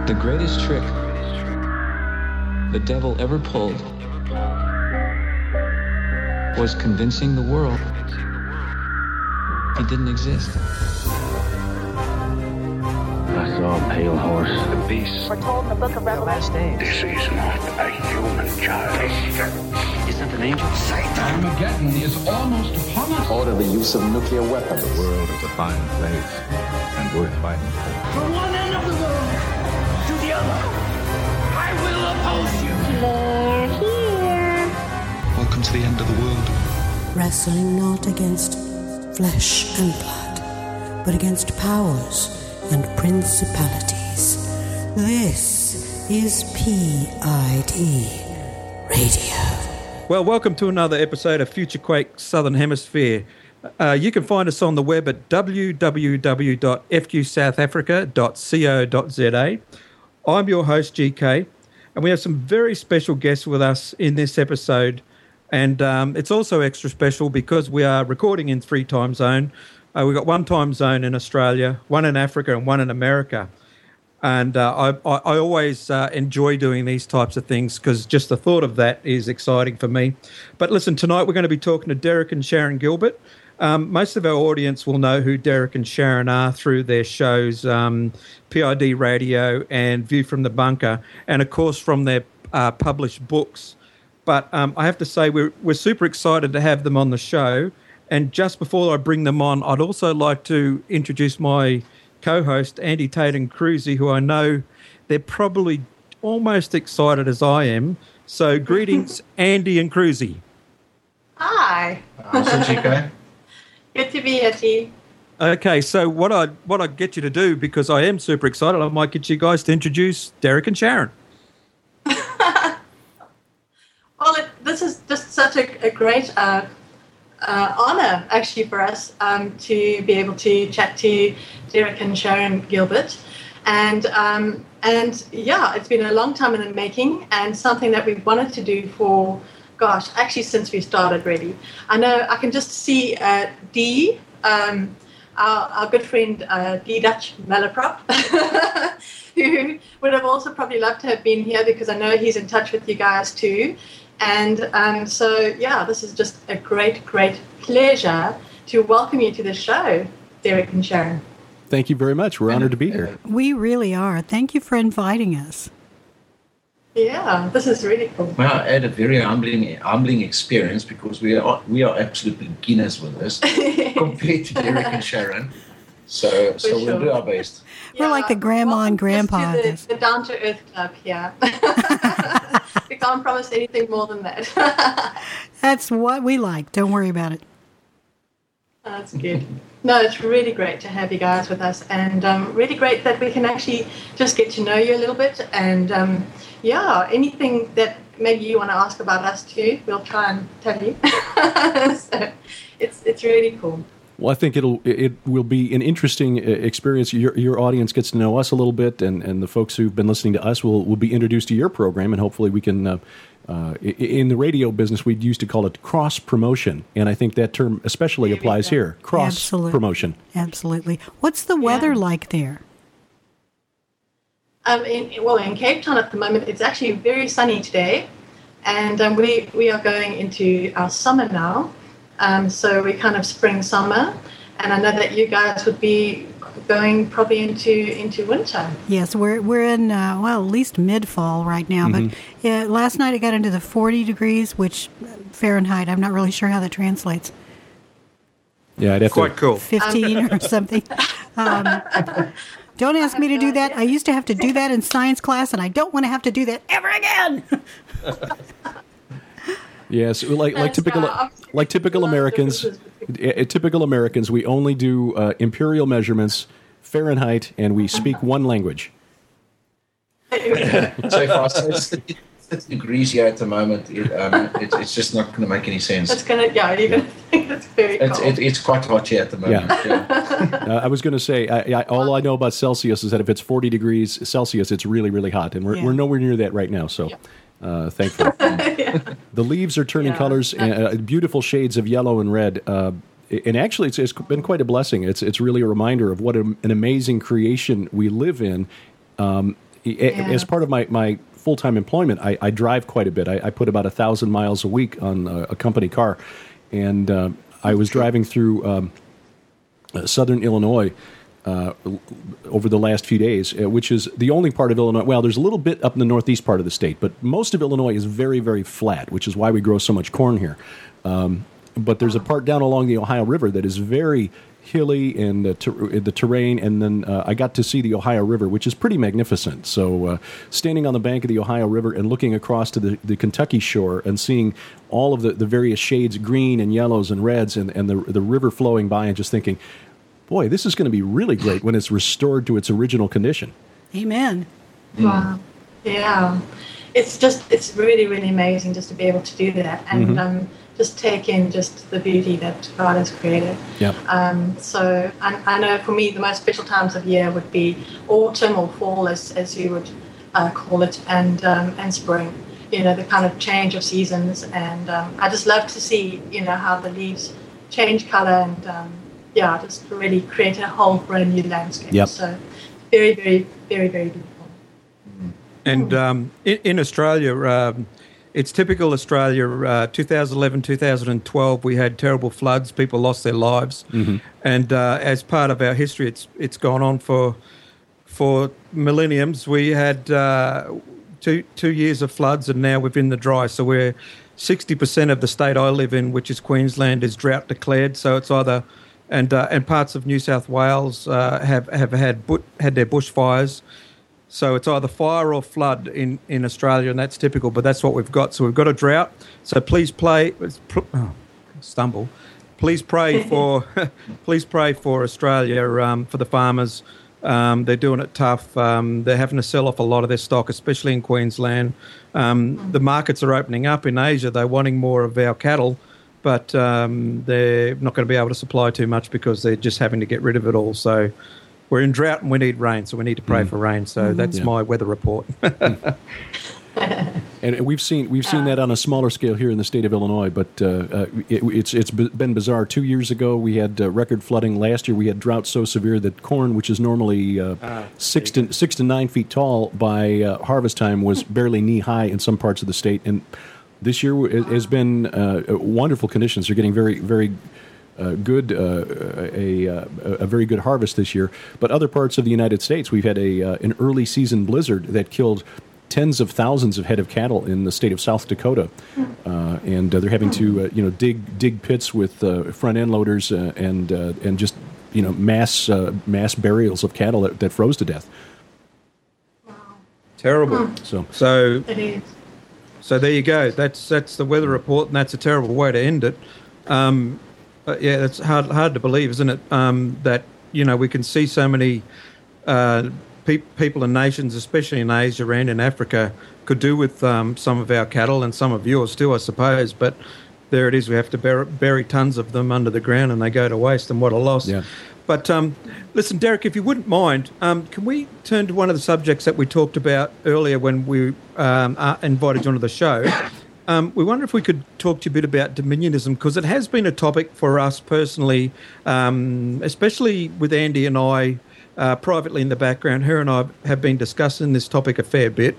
The greatest trick the devil ever pulled was convincing the world he didn't exist. I saw a pale horse. The beast. We're told in the book of Revelation. This is not a human child. Isn't an angel? Armageddon is almost upon us. Order the use of nuclear weapons. The world is a fine place and worth fighting for. From one end of the world to the other, I will oppose you. They're here. Welcome to the end of the world. Wrestling not against flesh and blood, but against powers and principalities. This is PID Radio. Well, welcome to another episode of Future Quake Southern Hemisphere. You can find us on the web at www.fqsouthafrica.co.za. I'm your host, GK, and we have some very special guests with us in this episode. And it's also extra special because we are recording in 3 time zone. We've got 1 time zone in Australia, 1 in Africa, and 1 in America. And I always enjoy doing these types of things because just the thought of that is exciting for me. But listen, tonight we're going to be talking to Derek and Sharon Gilbert. Most of our audience will know who Derek and Sharon are through their shows, PID Radio and View from the Bunker, and of course from their published books. But I have to say we're super excited to have them on the show. And just before I bring them on, I'd also like to introduce my co-host, Andy Taden-Cruzy, who I know they're probably almost excited as I am. So greetings, Andy and Cruzy. Hi. Awesome, GK. Good to be here, T. Okay, so what I get you to do, because I am super excited, I might get you guys to introduce Derek and Sharon. Well, this is just such a great honor, actually, for us to be able to chat to Derek and Sharon Gilbert. And yeah, it's been a long time in the making and something that we've wanted to do for, gosh, actually since we started, really. I know I can just see Dee, our good friend Dee Dutch Malaprop, who would have also probably loved to have been here because I know he's in touch with you guys too. And so, yeah, this is just a great, great pleasure to welcome you to the show, Derek and Sharon. Thank you very much. We're honored to be here. We really are. Thank you for inviting us. Yeah, this is really cool. Well, I had a very humbling experience because we are absolute beginners with this compared to Derek and Sharon. So we'll do our best. We're like the grandma and grandpa. The down-to-earth club here. We can't promise anything more than that. That's what we like. Don't worry about it. That's good. No, it's really great to have you guys with us, and really great that we can actually just get to know you a little bit. And yeah, anything that maybe you want to ask about us too, we'll try and tell you. So it's really cool. Well, I think it will be an interesting experience. Your audience gets to know us a little bit, and the folks who've been listening to us will be introduced to your program, and hopefully we can. In the radio business, we used to call it cross promotion, and I think that term especially applies here. Cross promotion. Absolutely. What's the weather like there? In Cape Town at the moment, it's actually very sunny today, and we are going into our summer now. So we kind of spring, summer, and I know that you guys would be going probably into winter. Yes, we're in at least mid-fall right now. Mm-hmm. But last night it got into the 40 degrees, which Fahrenheit. I'm not really sure how that translates. Yeah, I'd have quite cool. 15 or something. Don't ask me to do that. I used to have to do that in science class, and I don't want to have to do that ever again. Yes, like typical Americans. Typical Americans, we only do imperial measurements, Fahrenheit, and we speak one language. So far, 6 degrees here at the moment. It's just not going to make any sense. It's going to, you're going to think it's very cold. It's quite hot here at the moment. Yeah. I was going to say, all I know about Celsius is that if it's 40 degrees Celsius, it's really, really hot, and we're nowhere near that right now. So. Thankfully. The leaves are turning colors, beautiful shades of yellow and red. And actually, it's been quite a blessing. It's really a reminder of what an amazing creation we live in. as part of my full-time employment, I drive quite a bit. I put about 1,000 miles a week on a company car, and I was driving through southern Illinois over the last few days, which is the only part of Illinois. Well, there's a little bit up in the northeast part of the state, but most of Illinois is very, very flat, which is why we grow so much corn here. But there's a part down along the Ohio River that is very hilly and the terrain, and then I got to see the Ohio River, which is pretty magnificent. So standing on the bank of the Ohio River and looking across to the Kentucky shore and seeing all of the various shades, green and yellows and reds, and the river flowing by, and just thinking, boy, this is going to be really great when it's restored to its original condition. Amen. Wow. Yeah. It's really, really amazing just to be able to do that and just take in just the beauty that God has created. Yep. So I know for me the most special times of year would be autumn or fall, as you would call it, and spring. The kind of change of seasons, and I just love to see how the leaves change color and just really create a whole brand new landscape. Yep. So very, very, very, very beautiful. And in Australia, it's typical Australia. 2011, 2012, we had terrible floods. People lost their lives, and as part of our history, it's gone on for millenniums. We had 2 years of floods, and now we're in the dry. So we're 60% of the state I live in, which is Queensland, is drought declared. So it's either and parts of New South Wales have had their bushfires. So it's either fire or flood in Australia, and that's typical, but that's what we've got. So we've got a drought. So please pray for Australia, for the farmers. They're doing it tough. They're having to sell off a lot of their stock, especially in Queensland. The markets are opening up in Asia. They're wanting more of our cattle, but they're not going to be able to supply too much because they're just having to get rid of it all. So we're in drought and we need rain, so we need to pray for rain. So that's my weather report. And we've seen that on a smaller scale here in the state of Illinois, but it's been bizarre. 2 years ago, we had record flooding. Last year, we had drought so severe that corn, which is normally 6 to 9 feet tall by harvest time, was barely knee high in some parts of the state. And this year has been wonderful conditions. They're getting very, very good, a very good harvest this year. But other parts of the United States, we've had an early season blizzard that killed tens of thousands of head of cattle in the state of South Dakota, and they're having to dig pits with front end loaders and just mass burials of cattle that froze to death. Terrible. So there you go. That's the weather report, and that's a terrible way to end it. That's hard to believe, isn't it? That we can see so many people and nations, especially in Asia and in Africa, could do with some of our cattle and some of yours too, I suppose. But there it is. We have to bury tons of them under the ground, and they go to waste. And what a loss! Yeah. But listen, Derek, if you wouldn't mind, can we turn to one of the subjects that we talked about earlier when we invited you onto the show? We wonder if we could talk to you a bit about dominionism, because it has been a topic for us personally, especially with Andy and I privately in the background. Her and I have been discussing this topic a fair bit.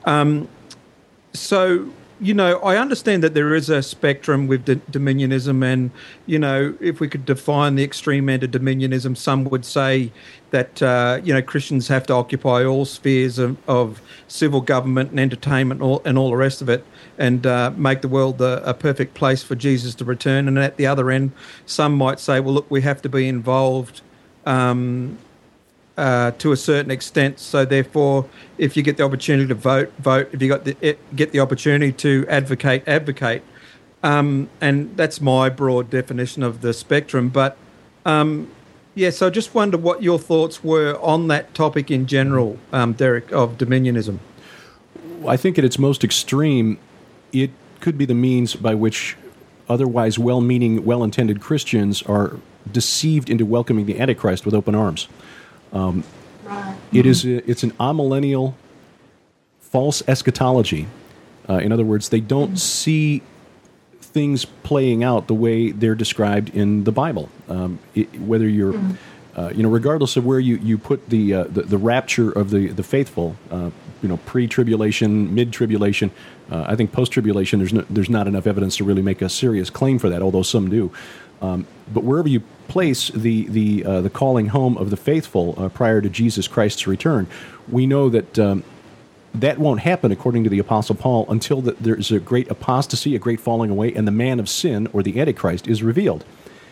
I understand that there is a spectrum with dominionism, and, if we could define the extreme end of dominionism, some would say that, Christians have to occupy all spheres of civil government and entertainment and all the rest of it, and make the world a perfect place for Jesus to return. And at the other end, some might say, well, look, we have to be involved to a certain extent. So therefore, if you get the opportunity to vote. If you get the opportunity to advocate. And that's my broad definition of the spectrum. But so I just wonder what your thoughts were on that topic in general, Derek, of dominionism. I think at its most extreme, it could be the means by which otherwise well-meaning, well-intended Christians are deceived into welcoming the Antichrist with open arms. It's an amillennial false eschatology. In other words, they don't see things playing out the way they're described in the Bible. Whether you're regardless of where you put the rapture of the faithful, pre-tribulation, mid-tribulation, I think post-tribulation, there's not enough evidence to really make a serious claim for that, although some do. But wherever you place the calling home of the faithful prior to Jesus Christ's return, we know that that won't happen, according to the Apostle Paul, until there's a great apostasy, a great falling away, and the man of sin, or the Antichrist, is revealed.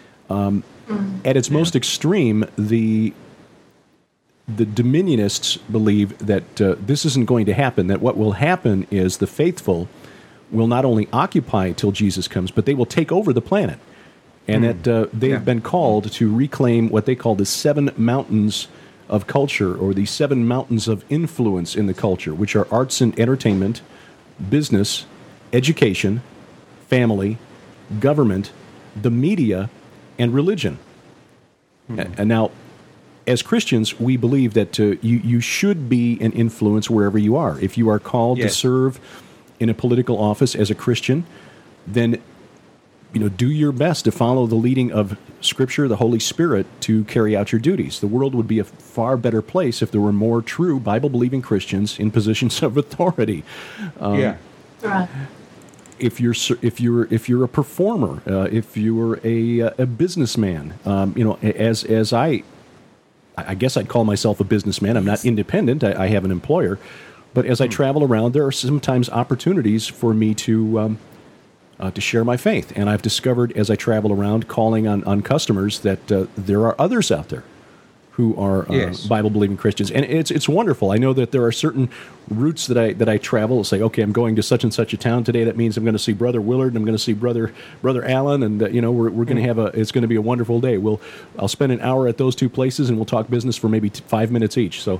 At its most extreme, the dominionists believe that this isn't going to happen, that what will happen is the faithful will not only occupy till Jesus comes, but they will take over the planet. And that they have been called to reclaim what they call the 7 mountains of culture, or the 7 mountains of influence in the culture, which are arts and entertainment, business, education, family, government, the media, and religion. And now, as Christians, we believe that you should be an influence wherever you are. If you are called to serve in a political office as a Christian, then do your best to follow the leading of Scripture, the Holy Spirit, to carry out your duties. The world would be a far better place if there were more true Bible-believing Christians in positions of authority. Right. If you're a performer, if you're a businessman, as I guess I'd call myself a businessman. I'm not independent. I have an employer, but as I travel around, there are sometimes opportunities for me to share my faith. And I've discovered as I travel around calling on customers that there are others out there who are Bible-believing Christians. And it's wonderful. I know that there are certain routes that I travel. Say, okay, I'm going to such and such a town today. That means I'm going to see Brother Willard, and I'm going to see Brother Allen, and we're going to it's going to be a wonderful day. I'll spend an hour at those 2 places, and we'll talk business for maybe 5 minutes each. So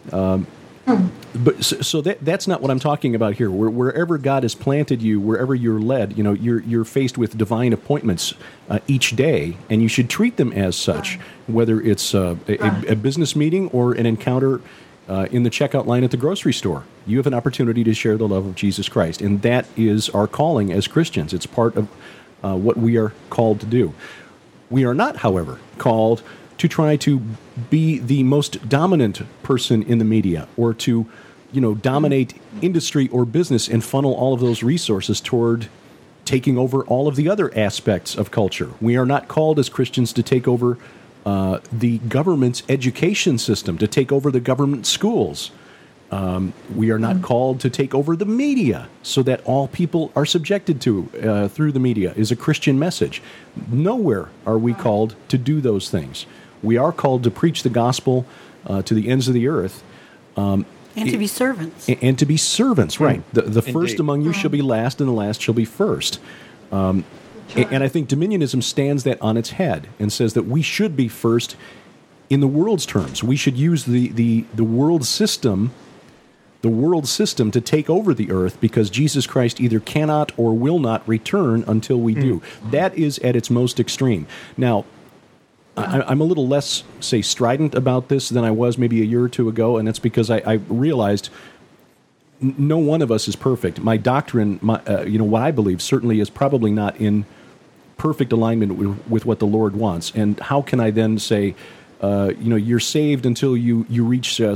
But so that's not what I'm talking about here. Wherever God has planted you, wherever you're led, you're faced with divine appointments each day, and you should treat them as such. Whether it's a business meeting or an encounter in the checkout line at the grocery store, you have an opportunity to share the love of Jesus Christ, and that is our calling as Christians. It's part of what we are called to do. We are not, however, called to try to be the most dominant person in the media, or to, dominate industry or business and funnel all of those resources toward taking over all of the other aspects of culture. We are not called as Christians to take over the government's education system, to take over the government schools. We are not called to take over the media so that all people are subjected to through the media is a Christian message. Nowhere are we called to do those things. We are called to preach the gospel to the ends of the earth. And to be servants. And to be servants, right. The first among you shall be last, and the last shall be first. And I think dominionism stands that on its head and says that we should be first in the world's terms. We should use the world system to take over the earth, because Jesus Christ either cannot or will not return until we do. That is at its most extreme. Now, I'm a little less, say, strident about this than I was maybe a year or two ago, and that's because I realized no one of us is perfect. My doctrine, what I believe, certainly is probably not in perfect alignment with what the Lord wants. And how can I then say, you're saved until you reach, say,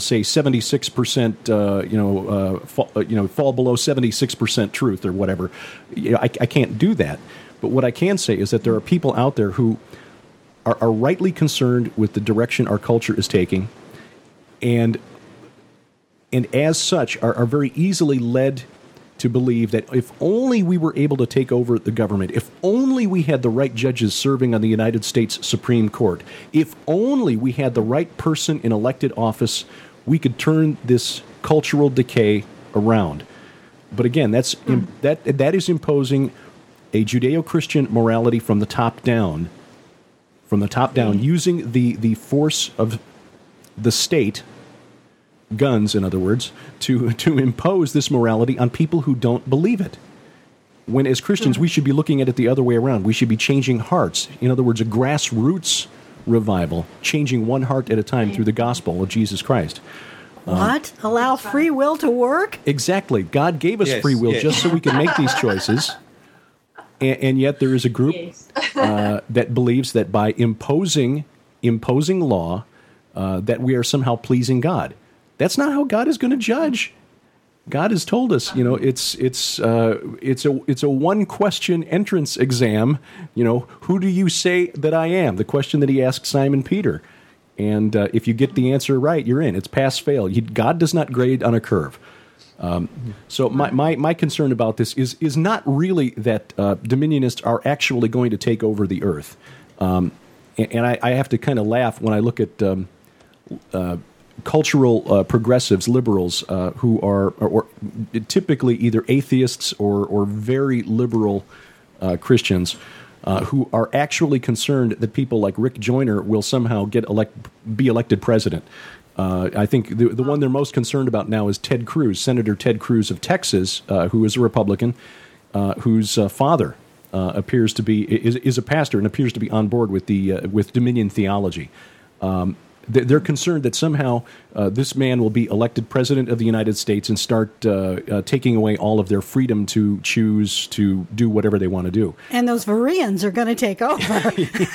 76%, fall below 76% truth or whatever? I can't do that. But what I can say is that there are people out there who are rightly concerned with the direction our culture is taking, and as such are very easily led to believe that if only we were able to take over the government, if only we had the right judges serving on the United States Supreme Court, if only we had the right person in elected office, we could turn this cultural decay around. But again, that is imposing a Judeo-Christian morality from the top down. Using the force of the state, guns in other words, to impose this morality on people who don't believe it. When as Christians we should be looking at it the other way around. We should be changing hearts. In other words, a grassroots revival, changing one heart at a time through the gospel of Jesus Christ. What? Allow free will to work? Exactly. God gave us free will just so we can make these choices. And yet there is a group that believes that by imposing imposing law that we are somehow pleasing God. That's not how God is going to judge. God has told us, it's a one question entrance exam. Who do you say that I am? The question that he asked Simon Peter. And if you get the answer right, you're in. It's pass fail. God does not grade on a curve. So my concern about this is not really that dominionists are actually going to take over the earth. And I have to kind of laugh when I look at cultural progressives, liberals, who are or typically either atheists or very liberal Christians, who are actually concerned that people like Rick Joyner will somehow be elected president. I think the one they're most concerned about now is Ted Cruz, Senator Ted Cruz of Texas, who is a Republican, whose father appears to be is a pastor and appears to be on board with with Dominion theology. They're concerned that somehow this man will be elected president of the United States and start taking away all of their freedom to choose to do whatever they want to do. And those Vareans are going to take over.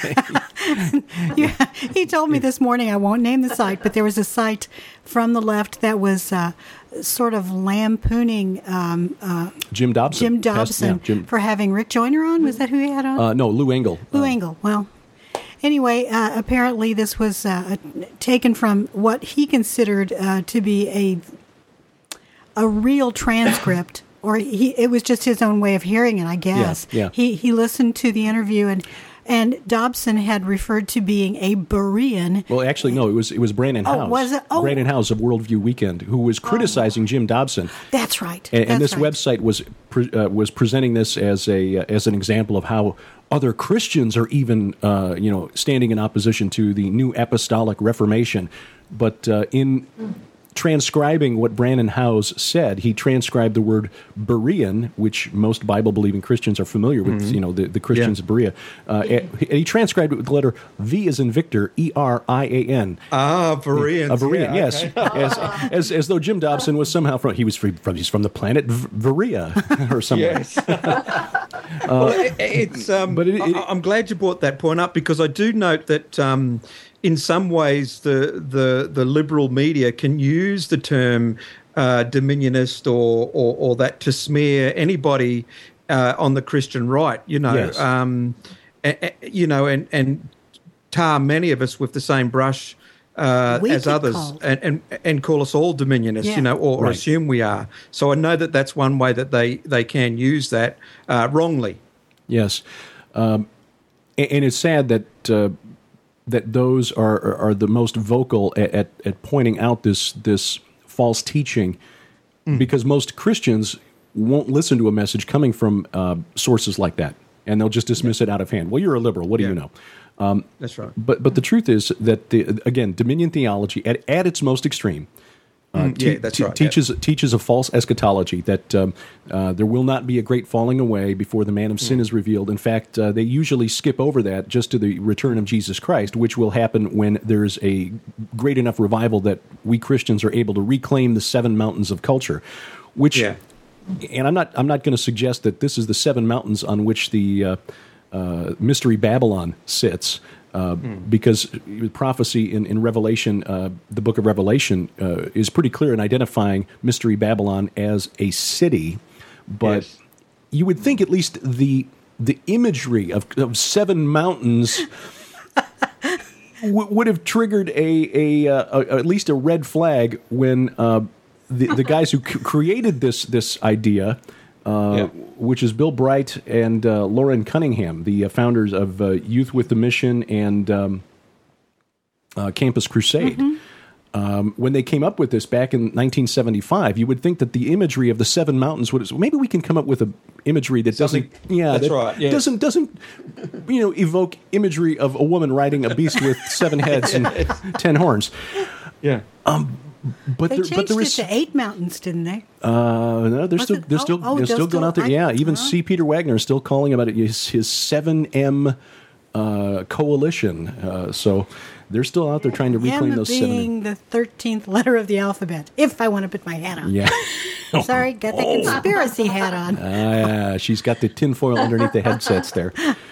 He told me this morning, I won't name the site, but there was a site from the left that was sort of lampooning Jim Dobson. For having Rick Joyner on. Was that who he had on? No, Lou Engle. Lou Engle. Well, anyway, apparently this was taken from what he considered to be a real transcript, or it was just his own way of hearing it, I guess. Yeah. He listened to the interview, and Dobson had referred to being a Berean. Well, actually, no, it was Brandon House. Was it? Oh. Brandon House of Worldview Weekend, who was criticizing Jim Dobson. That's right. And this website was presenting this as an example of how other Christians are even standing in opposition to the New Apostolic Reformation. But in transcribing what Brandon House said, he transcribed the word Berean, which most Bible-believing Christians are familiar with, the Christians of Berea. And he transcribed it with the letter V as in Victor, E-R-I-A-N. Bereans. Berean, yes. Okay. As though Jim Dobson was somehow he's from the planet Verea or somewhere. Yes. I'm glad you brought that point up, because I do note that in some ways the liberal media can use the term dominionist or that to smear anybody on the Christian right, Yes. and tar many of us with the same brush as others, and call us all dominionists, or right. assume we are. So I know that that's one way that they can use that wrongly. Yes, and it's sad that those are the most vocal at pointing out this false teaching, because most Christians won't listen to a message coming from sources like that, and they'll just dismiss it out of hand. Well, you're a liberal. What do you know? That's right. But the truth is that again, Dominion theology at its most extreme teaches a false eschatology, that there will not be a great falling away before the man of sin is revealed. In fact, they usually skip over that just to the return of Jesus Christ, which will happen when there's a great enough revival that we Christians are able to reclaim the seven mountains of culture, which. Yeah. And I'm not going to suggest that this is the seven mountains on which the Mystery Babylon sits, because prophecy in Revelation, the book of Revelation, is pretty clear in identifying Mystery Babylon as a city. But you would think at least the imagery of seven mountains would have triggered at least a red flag when the guys who created this idea. Which is Bill Bright and Lauren Cunningham, the founders of Youth with the Mission and Campus Crusade. When they came up with this back in 1975, you would think that the imagery of the seven mountains would. Maybe we can come up with an imagery that doesn't. Doesn't evoke imagery of a woman riding a beast with seven heads and 10 horns. Yeah. But they changed it to 8 mountains, didn't they? No, they're still going out there. Yeah, even C. Peter Wagner is still calling about it his 7M coalition. So they're still out there trying to reclaim those 7M. Being the 13th letter of the alphabet, if I want to put my hat on. Yeah. Sorry, got the conspiracy hat on. She's got the tinfoil underneath the headsets there.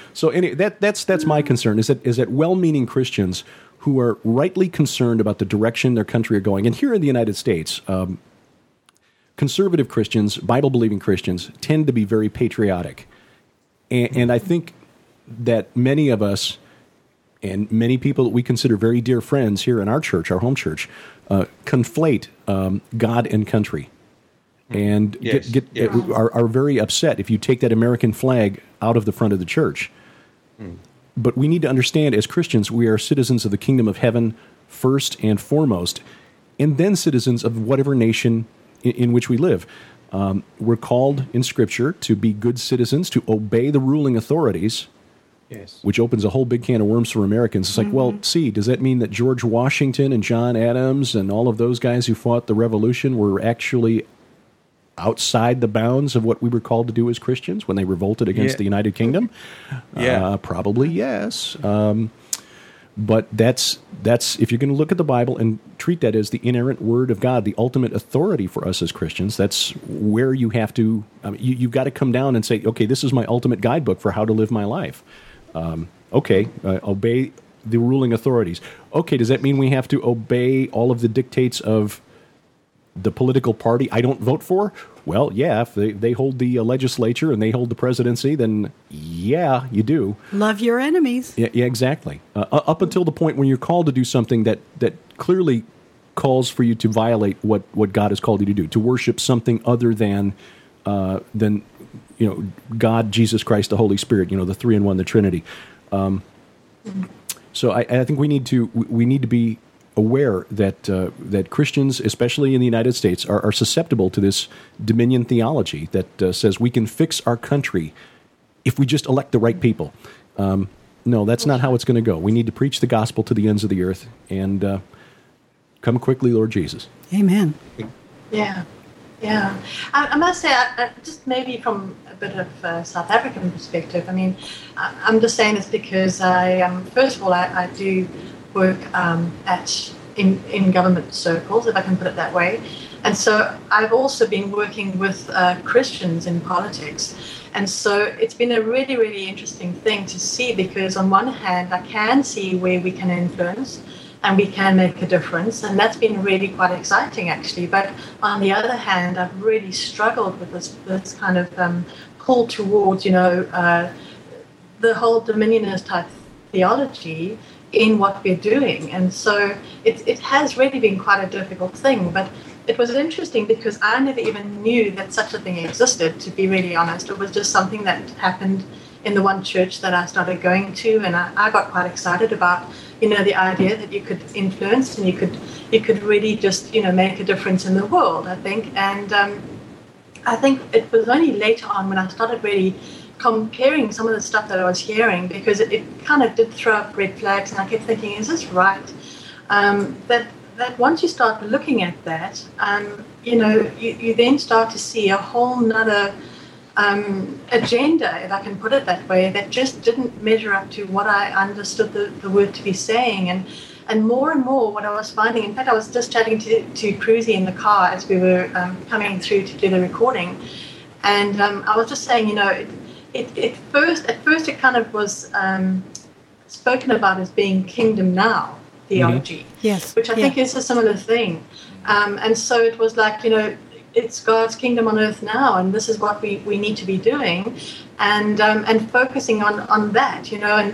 So that's my concern, is that well-meaning Christians who are rightly concerned about the direction their country are going. And here in the United States, conservative Christians, Bible-believing Christians, tend to be very patriotic. And I think that many of us, and many people that we consider very dear friends here in our church, our home church, conflate God and country. And are very upset if you take that American flag out of the front of the church. But we need to understand, as Christians, we are citizens of the kingdom of heaven first and foremost, and then citizens of whatever nation in which we live. We're called in Scripture to be good citizens, to obey the ruling authorities, which opens a whole big can of worms for Americans. It's like, well, does that mean that George Washington and John Adams and all of those guys who fought the Revolution were actually outside the bounds of what we were called to do as Christians when they revolted against the United Kingdom? Probably yes. But that's if you're going to look at the Bible and treat that as the inerrant Word of God, the ultimate authority for us as Christians, that's where you have to. You've got to come down and say, okay, this is my ultimate guidebook for how to live my life. Obey the ruling authorities. Okay, does that mean we have to obey all of the dictates of the political party I don't vote for? Well, yeah, if they hold the legislature and they hold the presidency, then yeah, you do. Love your enemies. Yeah, exactly. Up until the point when you're called to do something that clearly calls for you to violate what God has called you to do, to worship something other than God, Jesus Christ, the Holy Spirit, the three in one, the Trinity. So I think we need to be aware that Christians, especially in the United States, are susceptible to this dominion theology that says we can fix our country if we just elect the right people. No, that's not how it's going to go. We need to preach the gospel to the ends of the earth, and come quickly, Lord Jesus. Amen. Yeah. I must say, just maybe from a bit of South African perspective, I'm just saying this because first of all, I do work in government circles, if I can put it that way. And so I've also been working with Christians in politics. And so it's been a really, really interesting thing to see, because on one hand, I can see where we can influence and we can make a difference. And that's been really quite exciting, actually. But on the other hand, I've really struggled with this kind of pull towards, the whole dominionist type theology in what we're doing. And so it has really been quite a difficult thing. But it was interesting because I never even knew that such a thing existed, to be really honest. It was just something that happened in the one church that I started going to, and I got quite excited about, the idea that you could influence and you could really just, make a difference in the world, I think. And I think it was only later on when I started really comparing some of the stuff that I was hearing, because it kind of did throw up red flags, and I kept thinking, is this right? That once you start looking at that, you then start to see a whole nother agenda, if I can put it that way, that just didn't measure up to what I understood the word to be saying. And more what I was finding, in fact, I was just chatting to Cruzy in the car as we were coming through to do the recording, and I was just saying, at first it kind of was spoken about as being kingdom now theology, yes, which I think is a similar thing. And so it was like, it's God's kingdom on earth now, and this is what we need to be doing, and focusing on that,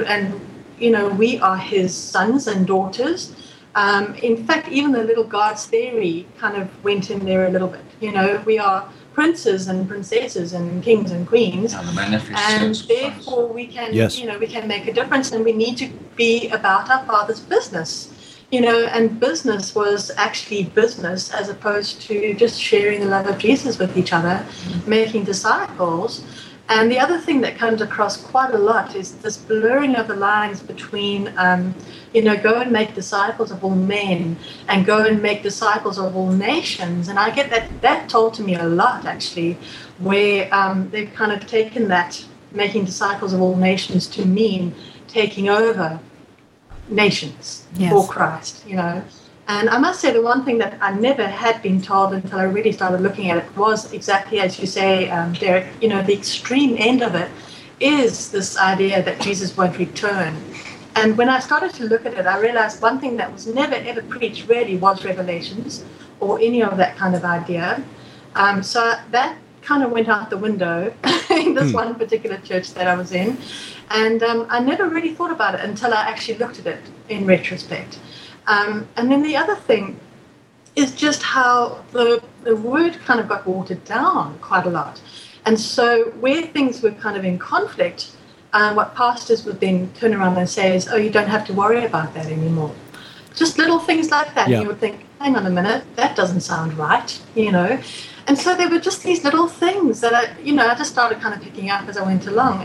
and we are His sons and daughters. In fact, even the little God's theory kind of went in there a little bit. We are princes and princesses and kings and queens, and therefore we can, we can make a difference, and we need to be about our Father's business. And business was actually business as opposed to just sharing the love of Jesus with each other, making disciples. And the other thing that comes across quite a lot is this blurring of the lines between, go and make disciples of all men and go and make disciples of all nations. And I get that told to me a lot, actually, where they've kind of taken that making disciples of all nations to mean taking over nations for Christ, And I must say, the one thing that I never had been told until I really started looking at it was exactly as you say, Derek, the extreme end of it is this idea that Jesus won't return. And when I started to look at it, I realized one thing that was never, ever preached really was Revelations or any of that kind of idea. So that kind of went out the window in this one particular church that I was in. And I never really thought about it until I actually looked at it in retrospect. And then the other thing is just how the word kind of got watered down quite a lot. And so where things were kind of in conflict, what pastors would then turn around and say is, oh, you don't have to worry about that anymore. Just little things like that. Yeah. You would think, hang on a minute, that doesn't sound right, you know. And so there were just these little things that I just started kind of picking up as I went along.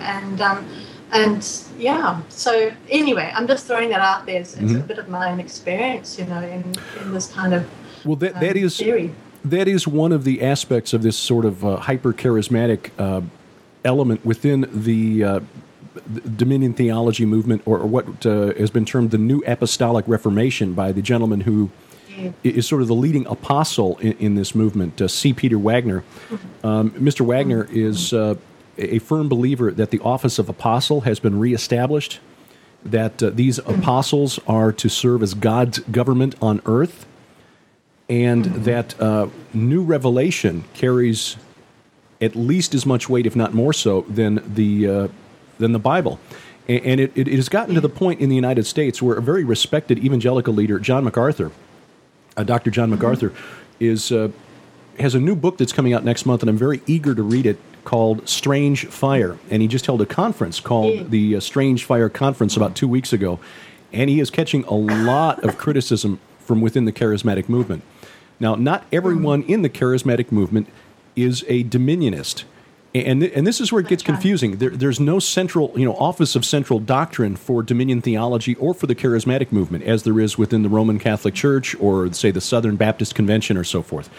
And yeah, so anyway, I'm just throwing that out there as a bit of my own experience, you know, in this kind of theory. That is one of the aspects of this sort of hyper-charismatic element within the Dominion theology movement, or what has been termed the New Apostolic Reformation by the gentleman who is sort of the leading apostle in this movement, C. Peter Wagner. Mr. Wagner is a firm believer that the office of apostle has been reestablished, that these apostles are to serve as God's government on earth, and that new revelation carries at least as much weight, if not more so, than the Bible. And it has gotten to the point in the United States where a very respected evangelical leader, John MacArthur, Dr. John MacArthur, has a new book that's coming out next month, and I'm very eager to read it, called Strange Fire. And he just held a conference called the Strange Fire Conference about 2 weeks ago, and he is catching a lot of criticism from within the charismatic movement. Now, not everyone in the charismatic movement is a dominionist. And this is where it gets confusing. There's no central, office of central doctrine for dominion theology or for the charismatic movement, as there is within the Roman Catholic Church or, say, the Southern Baptist Convention or so forth.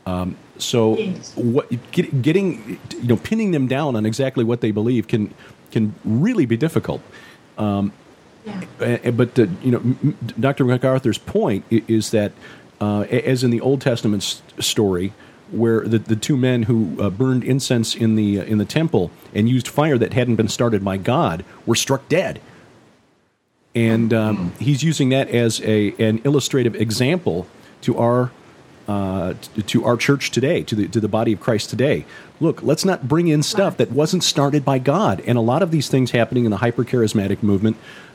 Pinning them down on exactly what they believe can really be difficult. But Dr. MacArthur's point is that, as in the Old Testament story, where the two men who burned incense in the temple and used fire that hadn't been started by God were struck dead, and he's using that as an illustrative example to our church today, to the body of Christ today. Look, let's not bring in stuff that wasn't started by God. And a lot of these things happening in the hyper-charismatic movement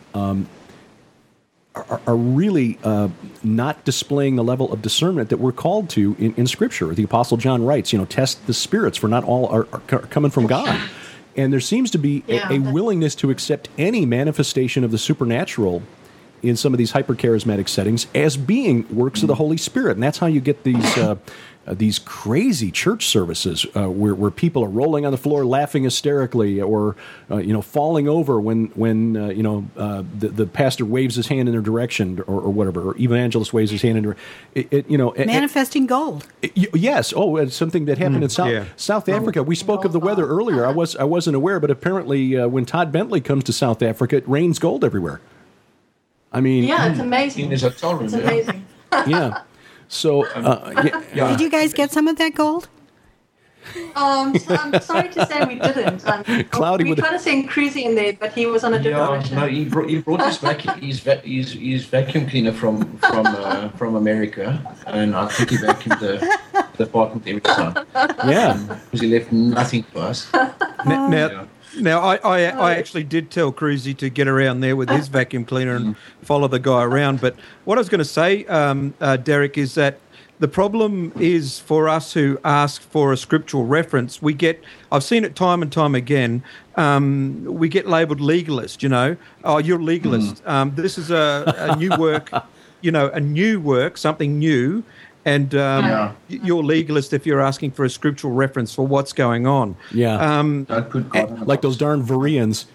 are really not displaying the level of discernment that we're called to in Scripture. The Apostle John writes, test the spirits, for not all are coming from God. And there seems to be a willingness to accept any manifestation of the supernatural in some of these hyper-charismatic settings as being works of the Holy Spirit. And that's how you get these crazy church services where people are rolling on the floor laughing hysterically, or falling over when the pastor waves his hand in their direction, or whatever, or evangelist waves his hand in their manifesting gold. Yes. Oh, it's something that happened in South Africa. We spoke of the weather earlier. I wasn't aware, but apparently when Todd Bentley comes to South Africa, it rains gold everywhere. I mean, it's amazing. It's amazing. Yeah. So, did you guys get some of that gold? So I'm sorry to say we didn't. Cloudy. We tried to send Cruzy in there, but he was on a different mission. No, he brought his vacuum cleaner from America, and I think he vacuumed the apartment every time. Yeah, because he left nothing to us. Now, I actually did tell Cruzy to get around there with his vacuum cleaner and follow the guy around. But what I was going to say, Derek, is that the problem is for us who ask for a scriptural reference, I've seen it time and time again, we get labelled legalist, Oh, you're legalist. This is a new work, something new. And you're legalist if you're asking for a scriptural reference for what's going on. Yeah. Like those darn Bereans.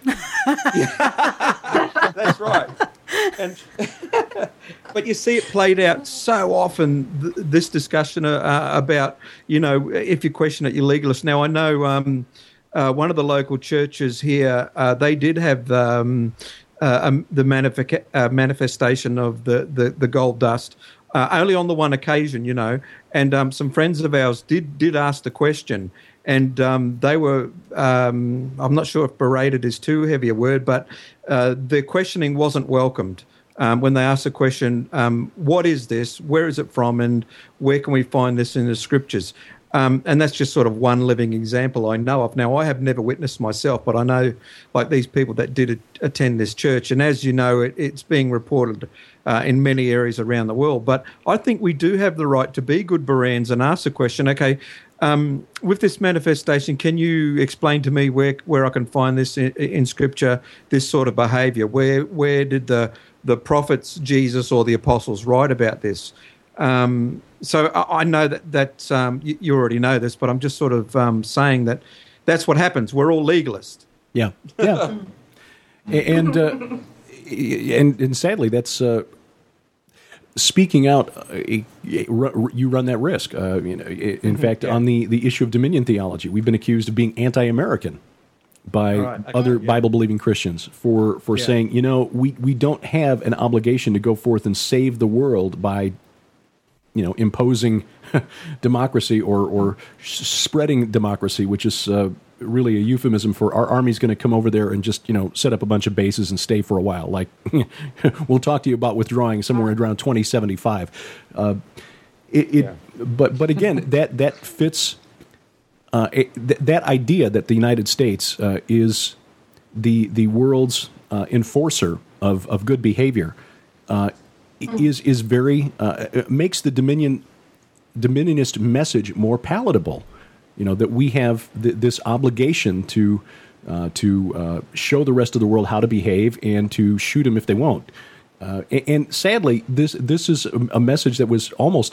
That's right. But you see it played out so often, this discussion about, if you question it, you're legalist. Now, I know one of the local churches here, they did have the manifestation of the gold dust. Only on the one occasion, And some friends of ours did ask the question, and they were, I'm not sure if berated is too heavy a word, but their questioning wasn't welcomed. When they asked the question, what is this, where is it from, and where can we find this in the scriptures? And that's just sort of one living example I know of. Now, I have never witnessed myself, but I know like these people that did attend this church. And as you know, it's being reported in many areas around the world. But I think we do have the right to be good Bereans and ask the question, okay, with this manifestation, can you explain to me where I can find this in Scripture, this sort of behaviour? Where did the prophets, Jesus, or the apostles write about this? So I know that you already know this, but I'm just sort of saying that that's what happens. We're all legalists. Yeah. And sadly, that's speaking out. You run that risk. In fact, on the issue of dominion theology, we've been accused of being anti-American by other Bible-believing Christians for saying, we don't have an obligation to go forth and save the world by imposing democracy or spreading democracy, which is really a euphemism for our army's going to come over there and just, set up a bunch of bases and stay for a while. Like, we'll talk to you about withdrawing somewhere around 2075. But again, that fits that idea that the United States is the world's enforcer of good behavior. Is very makes the dominionist message more palatable. That we have this obligation to show the rest of the world how to behave and to shoot them if they won't. And sadly, this is a message that was almost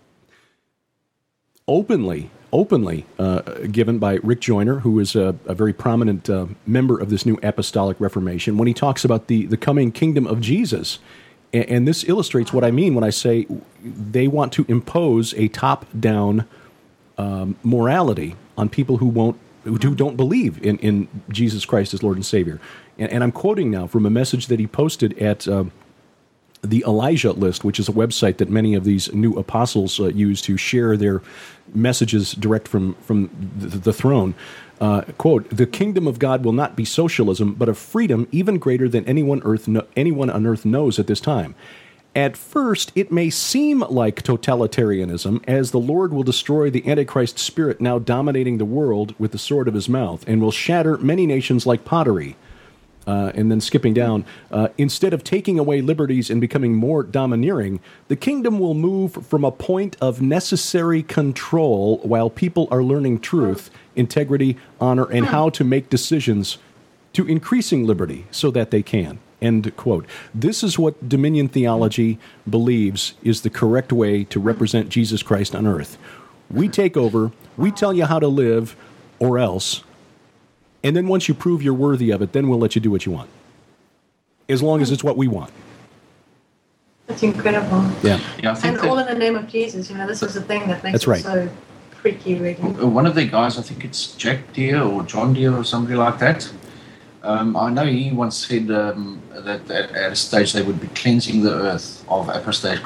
openly given by Rick Joyner, who is a very prominent member of this new apostolic reformation, when he talks about the coming kingdom of Jesus. And this illustrates what I mean when I say they want to impose a top-down morality on people who don't believe in Jesus Christ as Lord and Savior. And I'm quoting now from a message that he posted at the Elijah List, which is a website that many of these new apostles use to share their messages direct from the throne. Quote, "The kingdom of God will not be socialism, but a freedom even greater than anyone on earth knows at this time. At first, it may seem like totalitarianism, as the Lord will destroy the Antichrist spirit now dominating the world with the sword of his mouth, and will shatter many nations like pottery." And then skipping down, instead of taking away liberties and becoming more domineering, the kingdom will move from a point of necessary control while people are learning truth, integrity, honor, and how to make decisions to increasing liberty so that they can. End quote. This is what dominion theology believes is the correct way to represent Jesus Christ on earth. We take over, we tell you how to live, or else. And then once you prove you're worthy of it, then we'll let you do what you want. As long as it's what we want. That's incredible. Yeah, I think and all in the name of Jesus. This is the thing that makes That's right. it so freaky, really. One of the guys, I think it's Jack Deere or John Deere or somebody like that. I know he once said that at a stage they would be cleansing the earth of apostate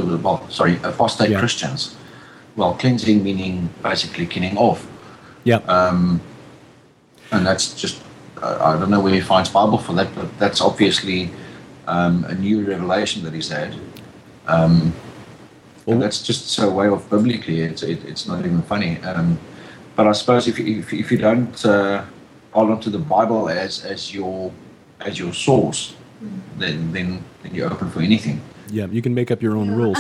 Christians. Well, cleansing meaning basically killing off. Yeah. And that's just, I don't know where he finds Bible for that, but that's obviously a new revelation that he's had. And that's just so way off biblically, it's not even funny. But I suppose if you don't hold on to the Bible as your source, then you're open for anything. Yeah, you can make up your own rules.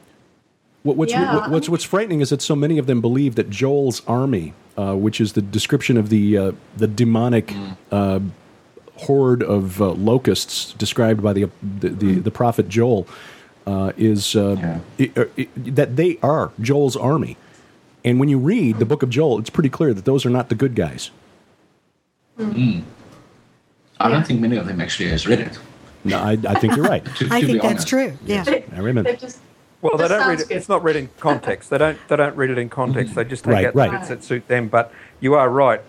What's frightening is that so many of them believe that Joel's army, which is the description of the demonic horde of locusts described by the prophet Joel, is that they are Joel's army. And when you read the book of Joel, it's pretty clear that those are not the good guys. I don't think many of them actually has read it. No, I think you're right. I think that's true. Yeah, I remember. Well, they don't read it. It's not read in context. They don't read it in context. They just take out the bits that suit them. But you are right.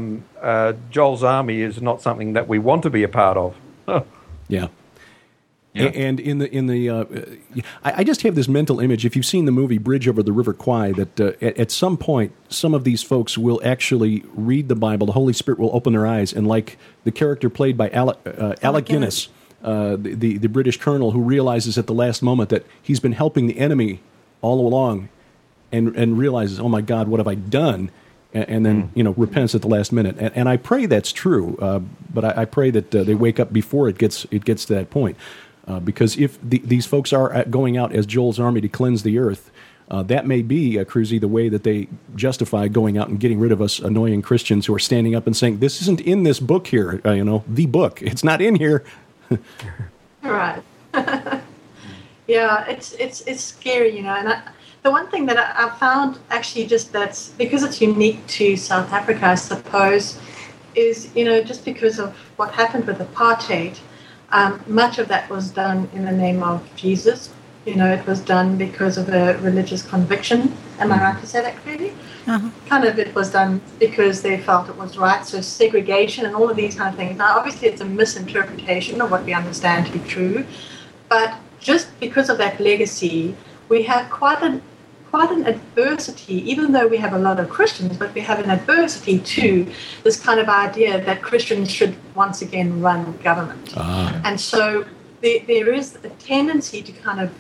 Joel's army is not something that we want to be a part of. Yeah. And I just have this mental image. If you've seen the movie Bridge Over the River Kwai, that at some point, some of these folks will actually read the Bible. The Holy Spirit will open their eyes, and like the character played by Alec Guinness, the British colonel who realizes at the last moment that he's been helping the enemy all along, and realizes, oh my God, what have I done? And then repents at the last minute. And I pray that's true, but I pray that they wake up before it gets to that point. Because if these folks are going out as Joel's army to cleanse the earth, that may be, Cruzy, the way that they justify going out and getting rid of us annoying Christians who are standing up and saying, this isn't in this book here, the book. It's not in here. Right. Yeah, it's scary, and the one thing that I found actually just that's, because it's unique to South Africa, I suppose, is, just because of what happened with apartheid, much of that was done in the name of Jesus. It was done because of a religious conviction. Am I right to say that, Crazy? Uh-huh. Kind of it was done because they felt it was right. So segregation and all of these kind of things. Now, obviously, it's a misinterpretation of what we understand to be true. But just because of that legacy, we have quite an adversity, even though we have a lot of Christians, but we have an adversity to this kind of idea that Christians should once again run government. And so there is a tendency to kind of,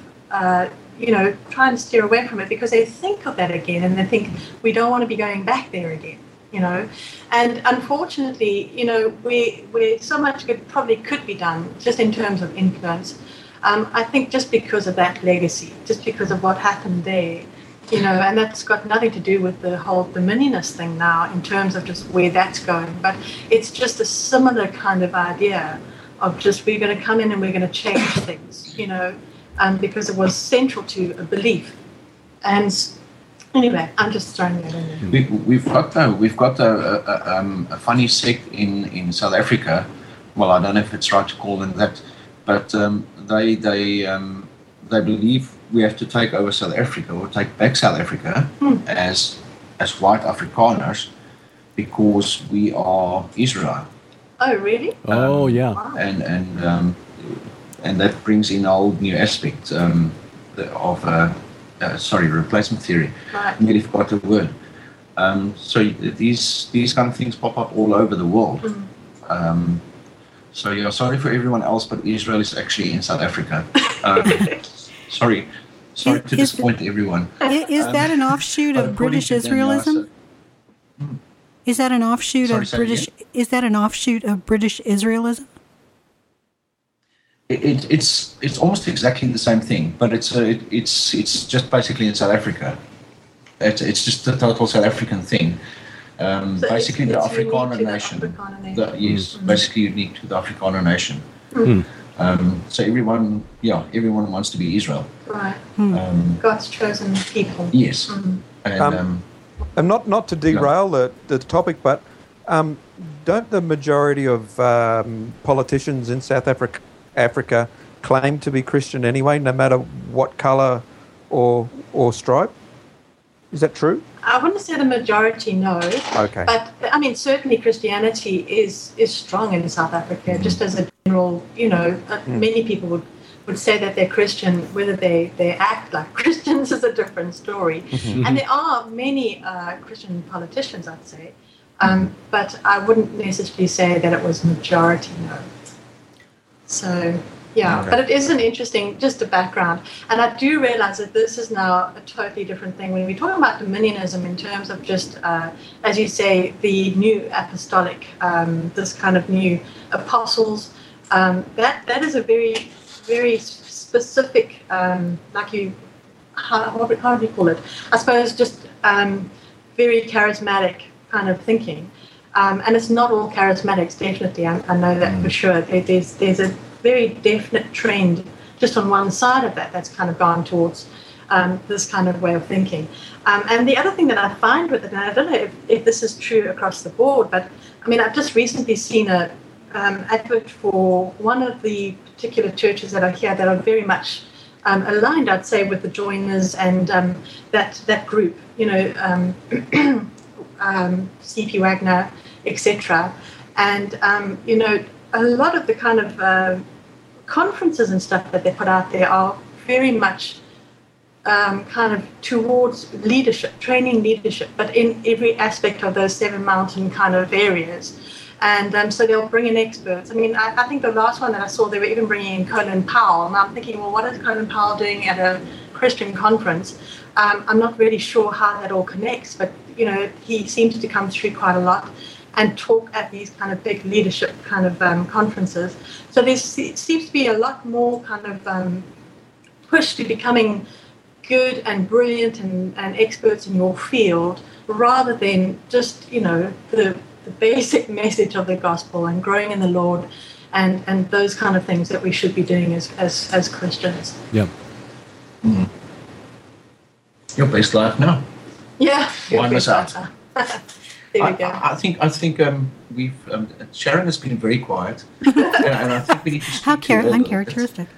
try and steer away from it because they think of that again and they think we don't want to be going back there again, And unfortunately, where so much good probably could be done just in terms of influence, I think just because of that legacy, just because of what happened there, and that's got nothing to do with the whole dominionist thing now in terms of just where that's going. But it's just a similar kind of idea of just we're going to come in and we're going to change things, because it was central to a belief. And anyway, I'm just throwing that in there. We've got a funny sect in South Africa. Well, I don't know if it's right to call them that, but they believe we have to take over South Africa or take back South Africa as white Afrikaners because we are Israel. Oh, really? Oh, yeah. Wow. And that brings in a whole new aspect of replacement theory. Right. I nearly forgot the word. So these kind of things pop up all over the world. So yeah, sorry for everyone else, but Israel is actually in South Africa. Sorry to disappoint everyone. Is that an offshoot of British Israelism? Is that an offshoot of British? Is that an offshoot of British Israelism? It's almost exactly the same thing, but it's just basically in South Africa. It's just a total South African thing. So basically, the Afrikaner nation. Basically unique to the Afrikaner nation. So everyone wants to be Israel. Right. God's chosen people. Yes. And not to derail the topic, but don't the majority of politicians in South Africa claim to be Christian anyway, no matter what colour or stripe? Is that true? I wouldn't say the majority, no. Okay. But, I mean, certainly Christianity is strong in South Africa, just as a general, many people would say that they're Christian. Whether they act like Christians is a different story. And there are many Christian politicians, I'd say. But I wouldn't necessarily say that it was majority, no. So... yeah, okay. But it is an interesting, just a background. And I do realize that this is now a totally different thing. When we're talking about dominionism in terms of just, as you say, the new apostolic, this kind of new apostles, that is a very, very specific, how do you call it? I suppose just very charismatic kind of thinking. And it's not all charismatics, definitely. I know that for sure. There's a very definite trend just on one side of that's kind of gone towards this kind of way of thinking. And the other thing that I find with it, and I don't know if this is true across the board, but I mean, I've just recently seen a advert for one of the particular churches that are here that are very much aligned, I'd say, with the Joiners and that group, C.P. Wagner, etc. And, a lot of the kind of conferences and stuff that they put out there are very much kind of towards leadership, training leadership, but in every aspect of those 7 mountain kind of areas. And so they'll bring in experts. I mean, I think the last one that I saw, they were even bringing in Colin Powell. And I'm thinking, well, what is Colin Powell doing at a Christian conference? I'm not really sure how that all connects, but, he seems to come through quite a lot and talk at these kind of big leadership kind of conferences. So there seems to be a lot more kind of push to becoming good and brilliant and experts in your field, rather than just, the basic message of the gospel and growing in the Lord and those kind of things that we should be doing as Christians. Yeah. Mm-hmm. Your best life now. Yeah. Why miss out? There we go. I think we've Sharon has been very quiet, and I think we need to speak How uncharacteristic.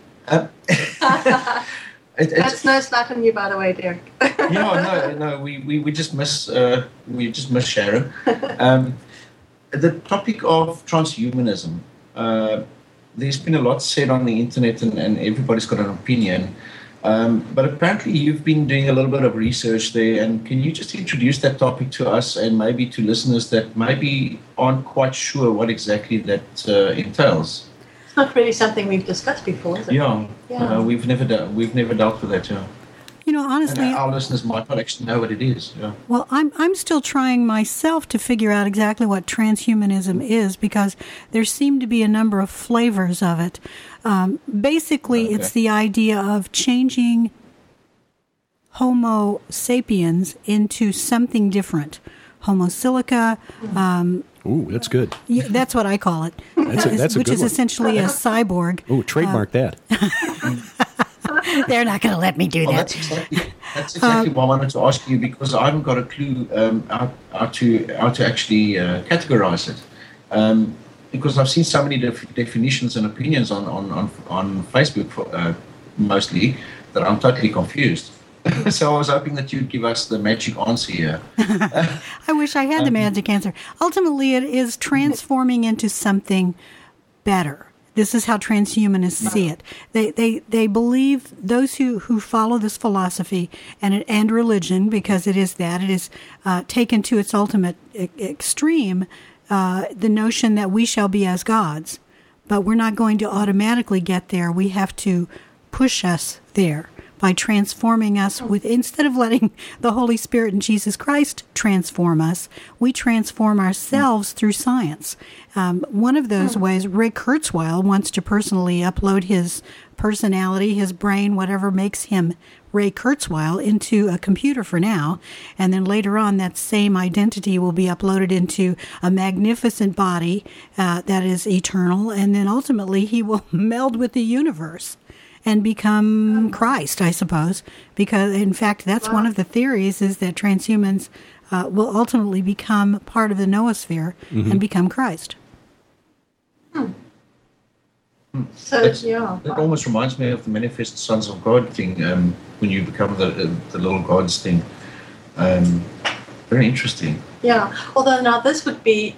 That's no slap on you, by the way, Derek. No. We just miss Sharon. The topic of transhumanism. There's been a lot said on the internet, and everybody's got an opinion. But apparently, you've been doing a little bit of research there. And can you just introduce that topic to us, and maybe to listeners that maybe aren't quite sure what exactly that entails? It's not really something we've discussed before, is it? Yeah. We've never dealt with that. Yeah. Honestly, and our listeners might not actually know what it is. Yeah. Well, I'm still trying myself to figure out exactly what transhumanism is, because there seem to be a number of flavors of it. Basically, It's the idea of changing Homo sapiens into something different. Homo silica. Ooh, that's good. Yeah, that's what I call it. That's which a good is one. essentially a cyborg. Ooh, trademark that. They're not going to let me do that. That's exactly what I wanted to ask you, because I haven't got a clue how to actually categorize it. Because I've seen so many definitions and opinions on Facebook mostly, that I'm totally confused. So I was hoping that you'd give us the magic answer here. I wish I had the magic answer. Ultimately, it is transforming into something better. This is how transhumanists see it. They believe, those who follow this philosophy and religion, because it is taken to its ultimate extreme, the notion that we shall be as gods. But we're not going to automatically get there. We have to push us there by transforming us instead of letting the Holy Spirit and Jesus Christ transform us, we transform ourselves through science. One of those ways, Ray Kurzweil wants to personally upload his personality, his brain, whatever makes him Ray Kurzweil, into a computer for now, and then later on that same identity will be uploaded into a magnificent body that is eternal, and then ultimately he will meld with the universe and become Christ, I suppose, because in fact that's one of the theories, is that transhumans will ultimately become part of the noosphere and become Christ. So it almost reminds me of the Manifest Sons of God thing, when you become the little gods thing. Very interesting. Yeah, although now this would be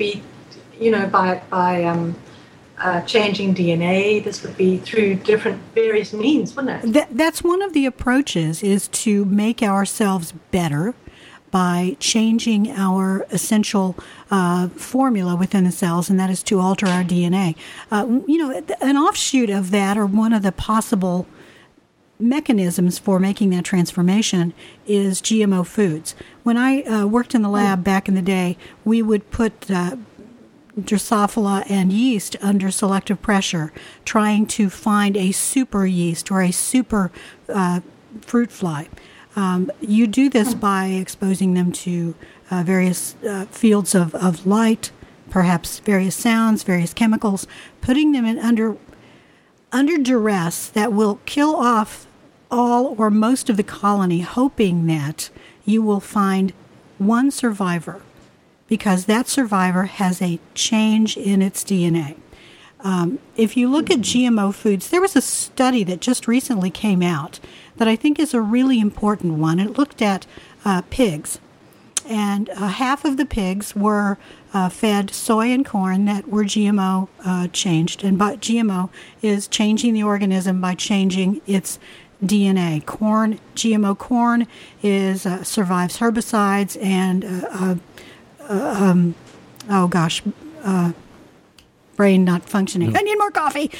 by changing DNA. This would be through various means, wouldn't it? That's one of the approaches, is to make ourselves better by changing our essential formula within the cells, and that is to alter our DNA. An offshoot of that, or one of the possible mechanisms for making that transformation, is GMO foods. When I worked in the lab back in the day, we would put Drosophila and yeast under selective pressure, trying to find a super yeast or a super fruit fly. You do this by exposing them to various fields of light, perhaps various sounds, various chemicals, putting them in under duress that will kill off all or most of the colony, hoping that you will find one survivor, because that survivor has a change in its DNA. If you look at GMO foods, there was a study that just recently came out that I think is a really important one. It looked at pigs, and half of the pigs were fed soy and corn that were GMO changed. And by GMO is changing the organism by changing its DNA. GMO corn survives herbicides and brain not functioning. I need more coffee.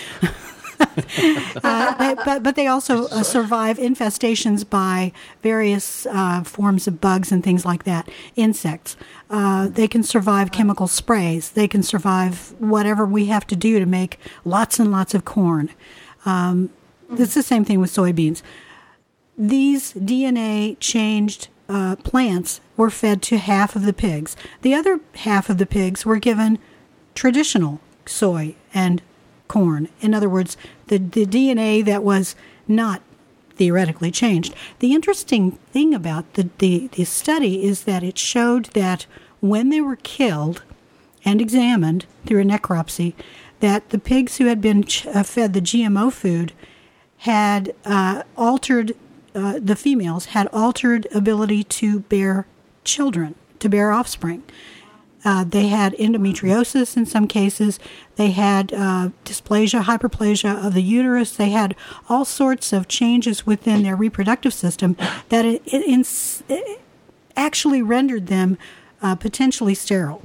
But they also survive infestations by various forms of bugs and things like that, insects. They can survive chemical sprays. They can survive whatever we have to do to make lots and lots of corn. It's the same thing with soybeans. These DNA changed plants were fed to half of the pigs. The other half of the pigs were given traditional soy and corn. In other words, the DNA that was not theoretically changed. The interesting thing about the study is that it showed that when they were killed and examined through a necropsy, that the pigs who had been fed the GMO food had altered, the females had altered ability to bear children, to bear offspring. They had endometriosis in some cases. They had dysplasia, hyperplasia of the uterus. They had all sorts of changes within their reproductive system that it actually rendered them potentially sterile.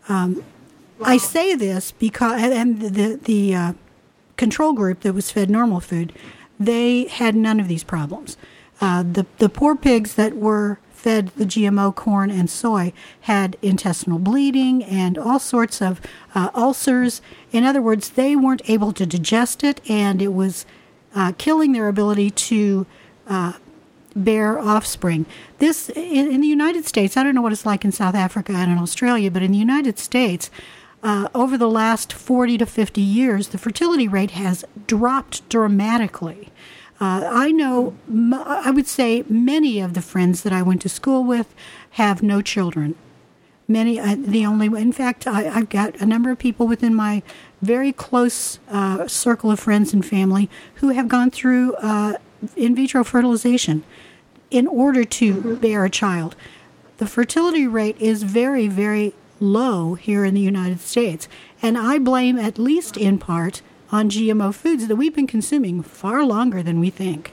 I say this because, and the control group that was fed normal food, they had none of these problems. The poor pigs that were fed the GMO corn and soy had intestinal bleeding and all sorts of ulcers. In other words, they weren't able to digest it, and it was killing their ability to bear offspring. This, in the United States, I don't know what it's like in South Africa and in Australia, but in the United States, over the last 40 to 50 years, the fertility rate has dropped dramatically. I know, I would say many of the friends that I went to school with have no children. Many, in fact, I've got a number of people within my very close circle of friends and family who have gone through in vitro fertilization in order to bear a child. The fertility rate is very, very low here in the United States, and I blame, at least in part, on GMO foods that we've been consuming far longer than we think.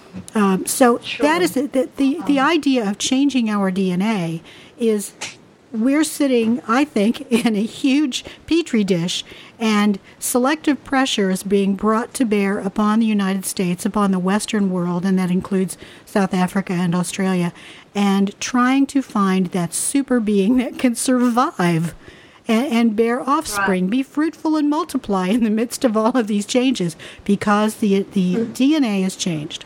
So that is the idea of changing our DNA is we're sitting, I think, in a huge petri dish, and selective pressure is being brought to bear upon the United States, upon the Western world, and that includes South Africa and Australia, and trying to find that super being that can survive and bear offspring, be fruitful and multiply in the midst of all of these changes, because the DNA has changed.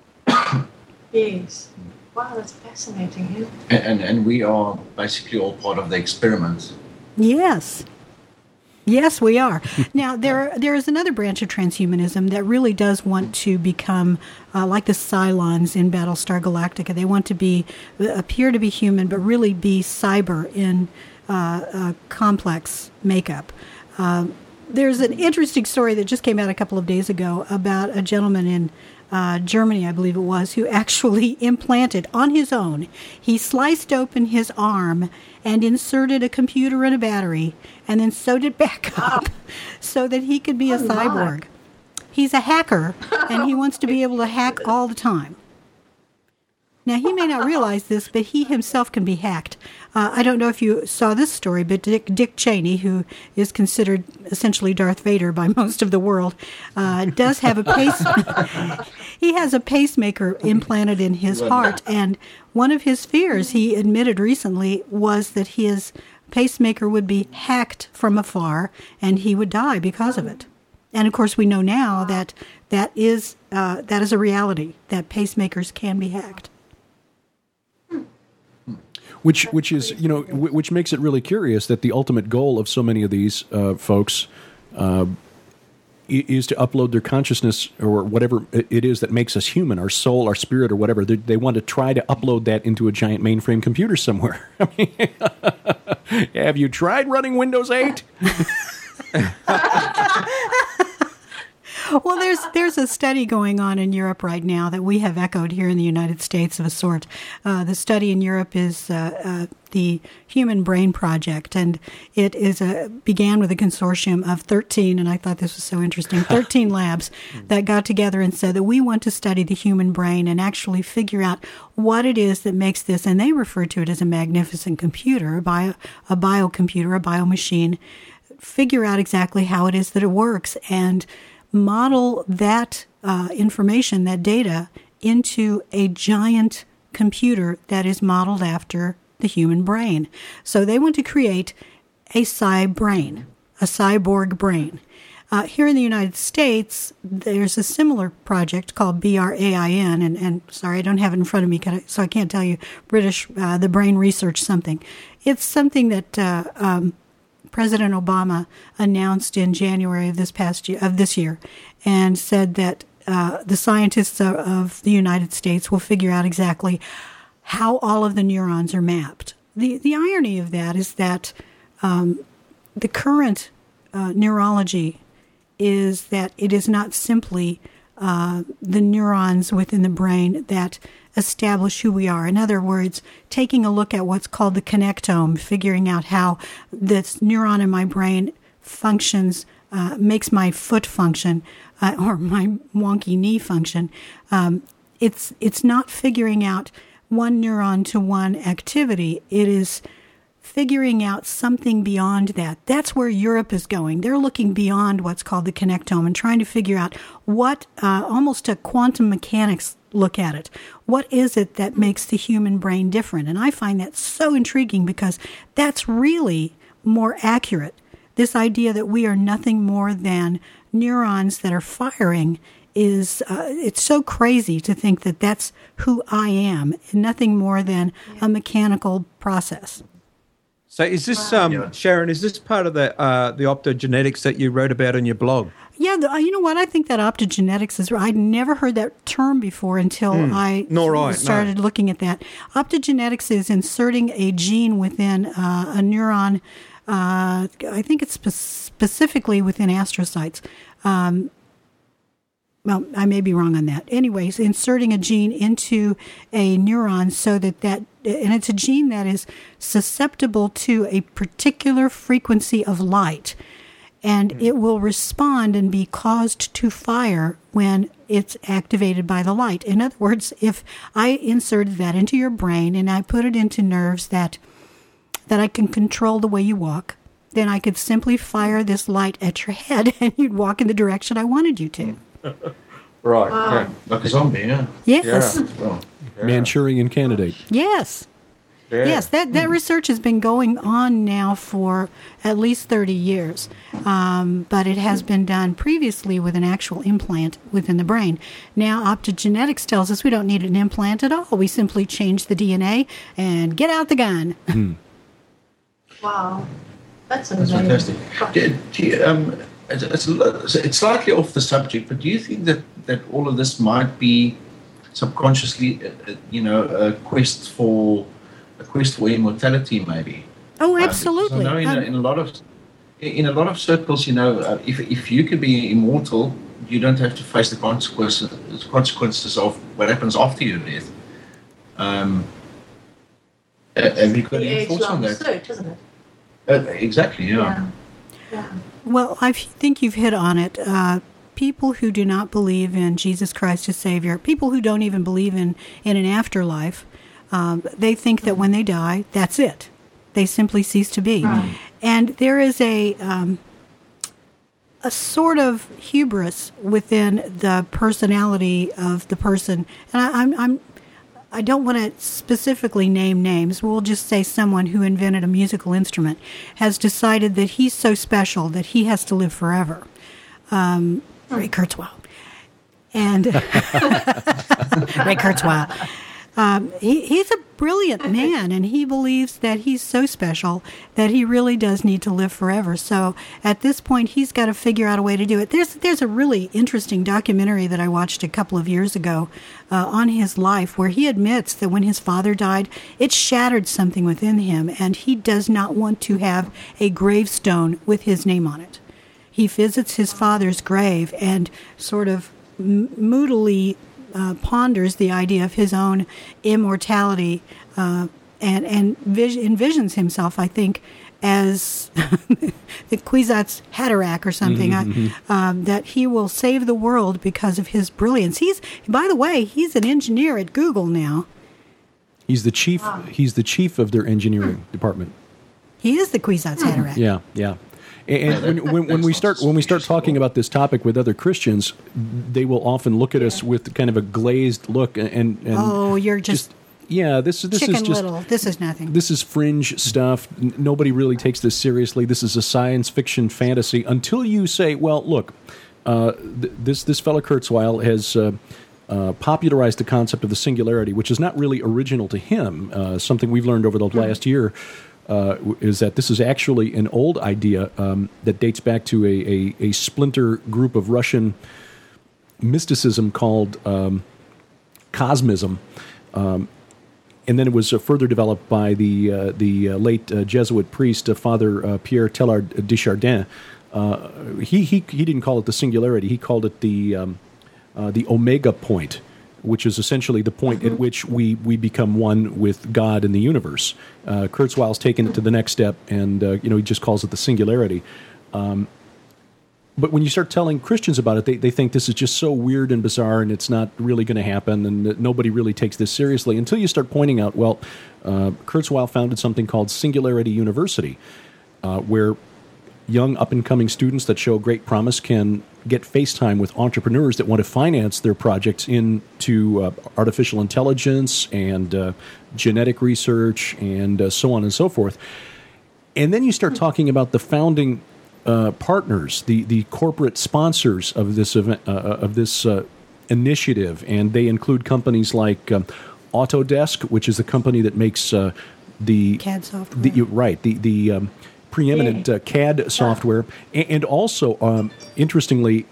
Yes. Wow, that's fascinating. And we are basically all part of the experiment. Yes. Yes, we are. Now, there is another branch of transhumanism that really does want to become like the Cylons in Battlestar Galactica. They want to appear to be human, but really be cyber in complex makeup. There's an interesting story that just came out a couple of days ago about a gentleman in Germany, I believe it was, who actually implanted on his own. He sliced open his arm and inserted a computer and a battery, and then sewed it back up so that he could be a cyborg. He's a hacker, and he wants to be able to hack all the time. Now, he may not realize this, but he himself can be hacked. I don't know if you saw this story, but Dick Cheney, who is considered essentially Darth Vader by most of the world, does have he has a pacemaker implanted in his heart, and one of his fears, he admitted recently, was that his pacemaker would be hacked from afar, and he would die because of it. And of course, we know now that that is a reality, that pacemakers can be hacked. Which is, which makes it really curious that the ultimate goal of so many of these folks is to upload their consciousness or whatever it is that makes us human, our soul, our spirit, or whatever. They want to try to upload that into a giant mainframe computer somewhere. I mean, have you tried running Windows 8? Well, there's a study going on in Europe right now that we have echoed here in the United States of a sort. The study in Europe is the Human Brain Project, and it is began with a consortium of 13, and I thought this was so interesting, 13 labs that got together and said that we want to study the human brain and actually figure out what it is that makes this, and they refer to it as a magnificent computer, a biocomputer, a biomachine, figure out exactly how it is that it works and model that information, that data, into a giant computer that is modeled after the human brain. So they want to create a cybrain, a cyborg brain. Here in the United States, there's a similar project called BRAIN, and sorry, I don't have it in front of me, so I can't tell you British, the Brain Research something. It's something that President Obama announced in January of this year, and said that the scientists of the United States will figure out exactly how all of the neurons are mapped. The irony of that is that the current neurology is that it is not simply the neurons within the brain that establish who we are. In other words, taking a look at what's called the connectome, figuring out how this neuron in my brain functions, makes my foot function, or my wonky knee function. It's not figuring out one neuron to one activity. It is figuring out something beyond that. That's where Europe is going. They're looking beyond what's called the connectome and trying to figure out what, almost a quantum mechanics look at it. What is it that makes the human brain different? And I find that so intriguing because that's really more accurate. This idea that we are nothing more than neurons that are firing is, it's so crazy to think that that's who I am, nothing more than a mechanical process. So is this, Sharon, is this part of the optogenetics that you wrote about in your blog? Yeah, you know what? I think that optogenetics is, I'd never heard that term before until I started looking at that. Optogenetics is inserting a gene within a neuron, I think it's specifically within astrocytes. Well, I may be wrong on that. Anyways, inserting a gene into a neuron so that, and it's a gene that is susceptible to a particular frequency of light, and it will respond and be caused to fire when it's activated by the light. In other words, if I inserted that into your brain and I put it into nerves that I can control the way you walk, then I could simply fire this light at your head and you'd walk in the direction I wanted you to. Right. Wow. Like a zombie, yeah. Yes. Yeah. Well, Manchurian candidate. Yes. Yeah. Yes, that research has been going on now for at least 30 years, but it has been done previously with an actual implant within the brain. Now, optogenetics tells us we don't need an implant at all. We simply change the DNA and get out the gun. Wow. That's amazing. Fantastic. It's slightly off the subject, but do you think that all of this might be subconsciously, a quest for immortality, maybe? Oh, absolutely. I know in a lot of circles, if you can be immortal, you don't have to face the consequences of what happens after your death. Have you got any thoughts on that? Search, isn't it? Exactly. Yeah. Well, I think you've hit on it. People who do not believe in Jesus Christ as Savior, people who don't even believe in an afterlife, they think that when they die, that's it. They simply cease to be. And there is a sort of hubris within the personality of the person. And I don't want to specifically name names. We'll just say someone who invented a musical instrument has decided that he's so special that he has to live forever. Ray Kurzweil. And Ray Kurzweil. He's a brilliant man, and he believes that he's so special that he really does need to live forever. So at this point, he's got to figure out a way to do it. There's a really interesting documentary that I watched a couple of years ago on his life, where he admits that when his father died, it shattered something within him, and he does not want to have a gravestone with his name on it. he visits his father's grave and sort of moodily ponders the idea of his own immortality and envisions himself, I think, as the Kwisatz Haderach or something, that he will save the world because of his brilliance. By the way, he's an engineer at Google now. He's the chief. He's the chief of their engineering department. He is the Kwisatz Haderach. Yeah. And when we start talking about this topic with other Christians, they will often look at us with kind of a glazed look and oh, you're just this is just little. This is nothing. This is fringe stuff. Nobody really takes this seriously. This is a science fiction fantasy until you say, well, look, this fellow Kurzweil has popularized the concept of the singularity, which is not really original to him. Something we've learned over the last year is that this is actually an old idea that dates back to a splinter group of Russian mysticism called Cosmism. And then it was further developed by the late Jesuit priest, Father Pierre Teilhard de Chardin. He didn't call it the singularity. He called it the omega point, which is essentially the point at which we become one with God and the universe. Kurzweil's taken it to the next step, and he just calls it the singularity. But when you start telling Christians about it, they think this is just so weird and bizarre, and it's not really going to happen, and that nobody really takes this seriously until you start pointing out, well, Kurzweil founded something called Singularity University, where young up-and-coming students that show great promise can get FaceTime with entrepreneurs that want to finance their projects into artificial intelligence and genetic research and so on and so forth. And then you start talking about the founding partners, the corporate sponsors of this event, of this initiative, and they include companies like Autodesk, which is a company that makes the CAD software. The preeminent CAD software, and also, interestingly,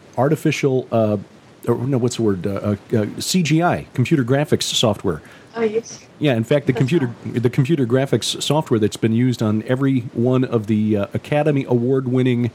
CGI, computer graphics software. Oh, yes. Yeah, in fact, the computer graphics software that's been used on every one of the Academy Award-winning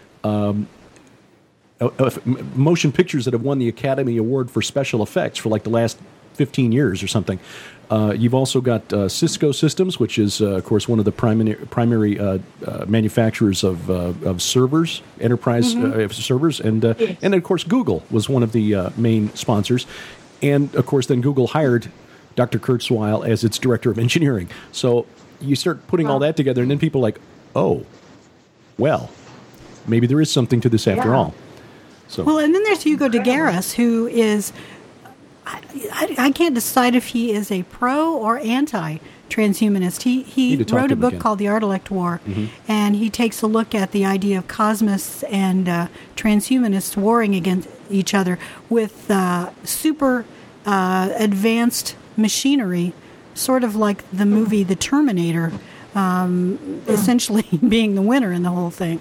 motion pictures that have won the Academy Award for special effects for like the last 15 years or something. You've also got Cisco Systems, which is, of course, one of the primary manufacturers of servers, enterprise servers, and of course, Google was one of the main sponsors. And, of course, then Google hired Dr. Kurzweil as its director of engineering. So you start putting all that together, and then people are like, oh, well, maybe there is something to this after all. So. Well, and then there's Hugo de Garis, who is... I can't decide if he is a pro or anti-transhumanist. He wrote a book called The Art-elect War, and he takes a look at the idea of cosmists and transhumanists warring against each other with super advanced machinery, sort of like the movie The Terminator, essentially being the winner in the whole thing.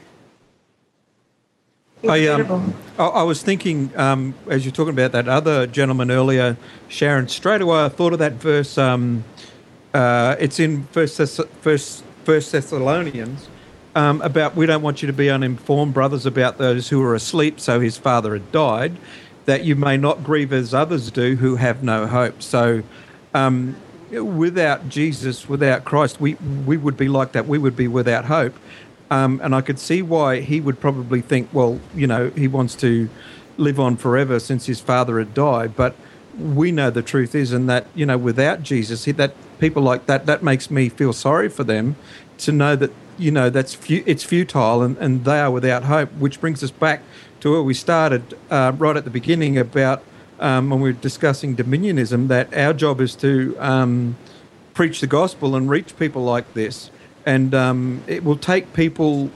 I was thinking, as you're talking about that other gentleman earlier, Sharon, straight away I thought of that verse. It's in First Thessalonians about we don't want you to be uninformed, brothers, about those who are asleep, so his father had died, that you may not grieve as others do who have no hope. So without Jesus, without Christ, we would be like that. We would be without hope. And I could see why he would probably think, well, he wants to live on forever since his father had died. But we know the truth is, and that, without Jesus, that people like that makes me feel sorry for them to know that, it's futile and they are without hope, which brings us back to where we started right at the beginning about when we were discussing dominionism, that our job is to preach the gospel and reach people like this. And it will take people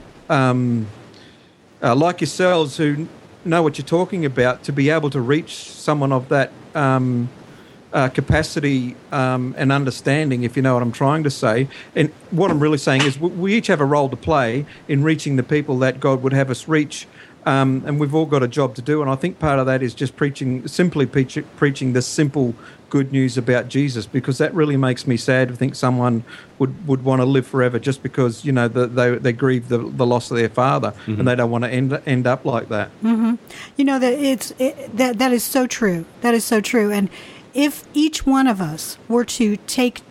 like yourselves who know what you're talking about to be able to reach someone of that capacity and understanding, if you know what I'm trying to say. And what I'm really saying is we each have a role to play in reaching the people that God would have us reach And we've all got a job to do, and I think part of that is just preaching the simple good news about Jesus, because that really makes me sad to think someone would want to live forever just because, you know, they grieve the loss of their father, and they don't want to end up like that. Mm-hmm. You know, that is so true. That is so true. And if each one of us were to take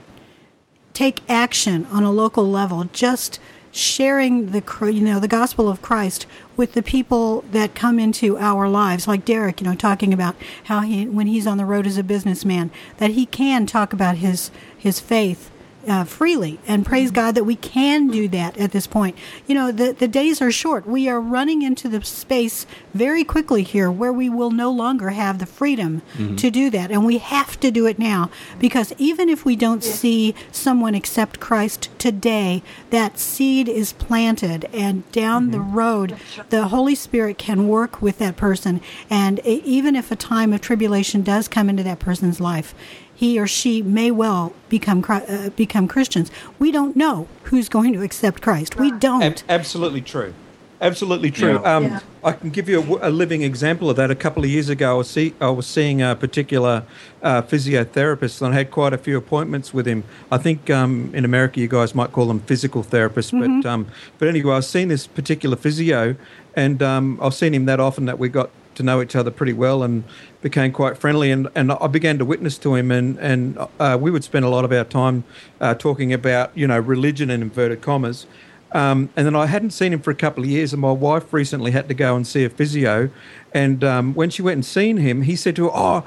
action on a local level, just sharing the gospel of Christ with the people that come into our lives, like Derek, you know, talking about how when he's on the road as a businessman, that he can talk about his faith freely, and praise God that we can do that at this point. You know, the days are short. We are running into the space very quickly here where we will no longer have the freedom to do that, and we have to do it now, because even if we don't see someone accept Christ today, that seed is planted, and down the road the Holy Spirit can work with that person, and even if a time of tribulation does come into that person's life, he or she may well become Christians. We don't know who's going to accept Christ. We don't. Absolutely true. Absolutely true. Yeah. I can give you a living example of that. A couple of years ago, I was seeing a particular physiotherapist, and I had quite a few appointments with him. I think in America you guys might call them physical therapists, but anyway, I was seeing this particular physio, and I've seen him that often that we got to know each other pretty well and became quite friendly, and I began to witness to him, and we would spend a lot of our time talking about, you know, religion in inverted commas, and then I hadn't seen him for a couple of years, and my wife recently had to go and see a physio, and when she went and seen him, he said to her,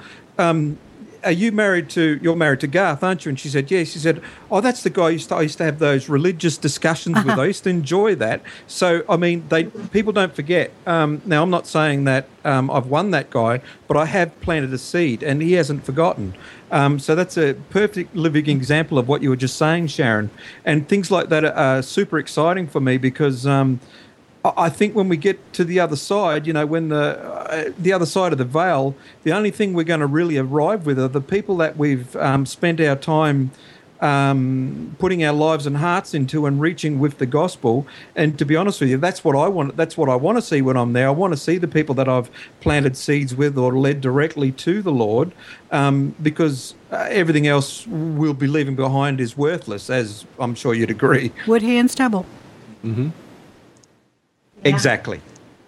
you're married to Garth, aren't you? And she said, yes. She said, oh, that's the guy I used to have those religious discussions with. I used to enjoy that. So, I mean, people don't forget. Now, I'm not saying that I've won that guy, but I have planted a seed, and he hasn't forgotten. So that's a perfect living example of what you were just saying, Sharon. And things like that are super exciting for me, because I think when we get to the other side, you know, when the other side of the veil, the only thing we're going to really arrive with are the people that we've spent our time putting our lives and hearts into and reaching with the gospel. And to be honest with you, that's what I want. That's what I want to see when I'm there. I want to see the people that I've planted seeds with or led directly to the Lord, because everything else we'll be leaving behind is worthless, as I'm sure you'd agree. Wood, hay, and stubble. Mm-hmm. Exactly.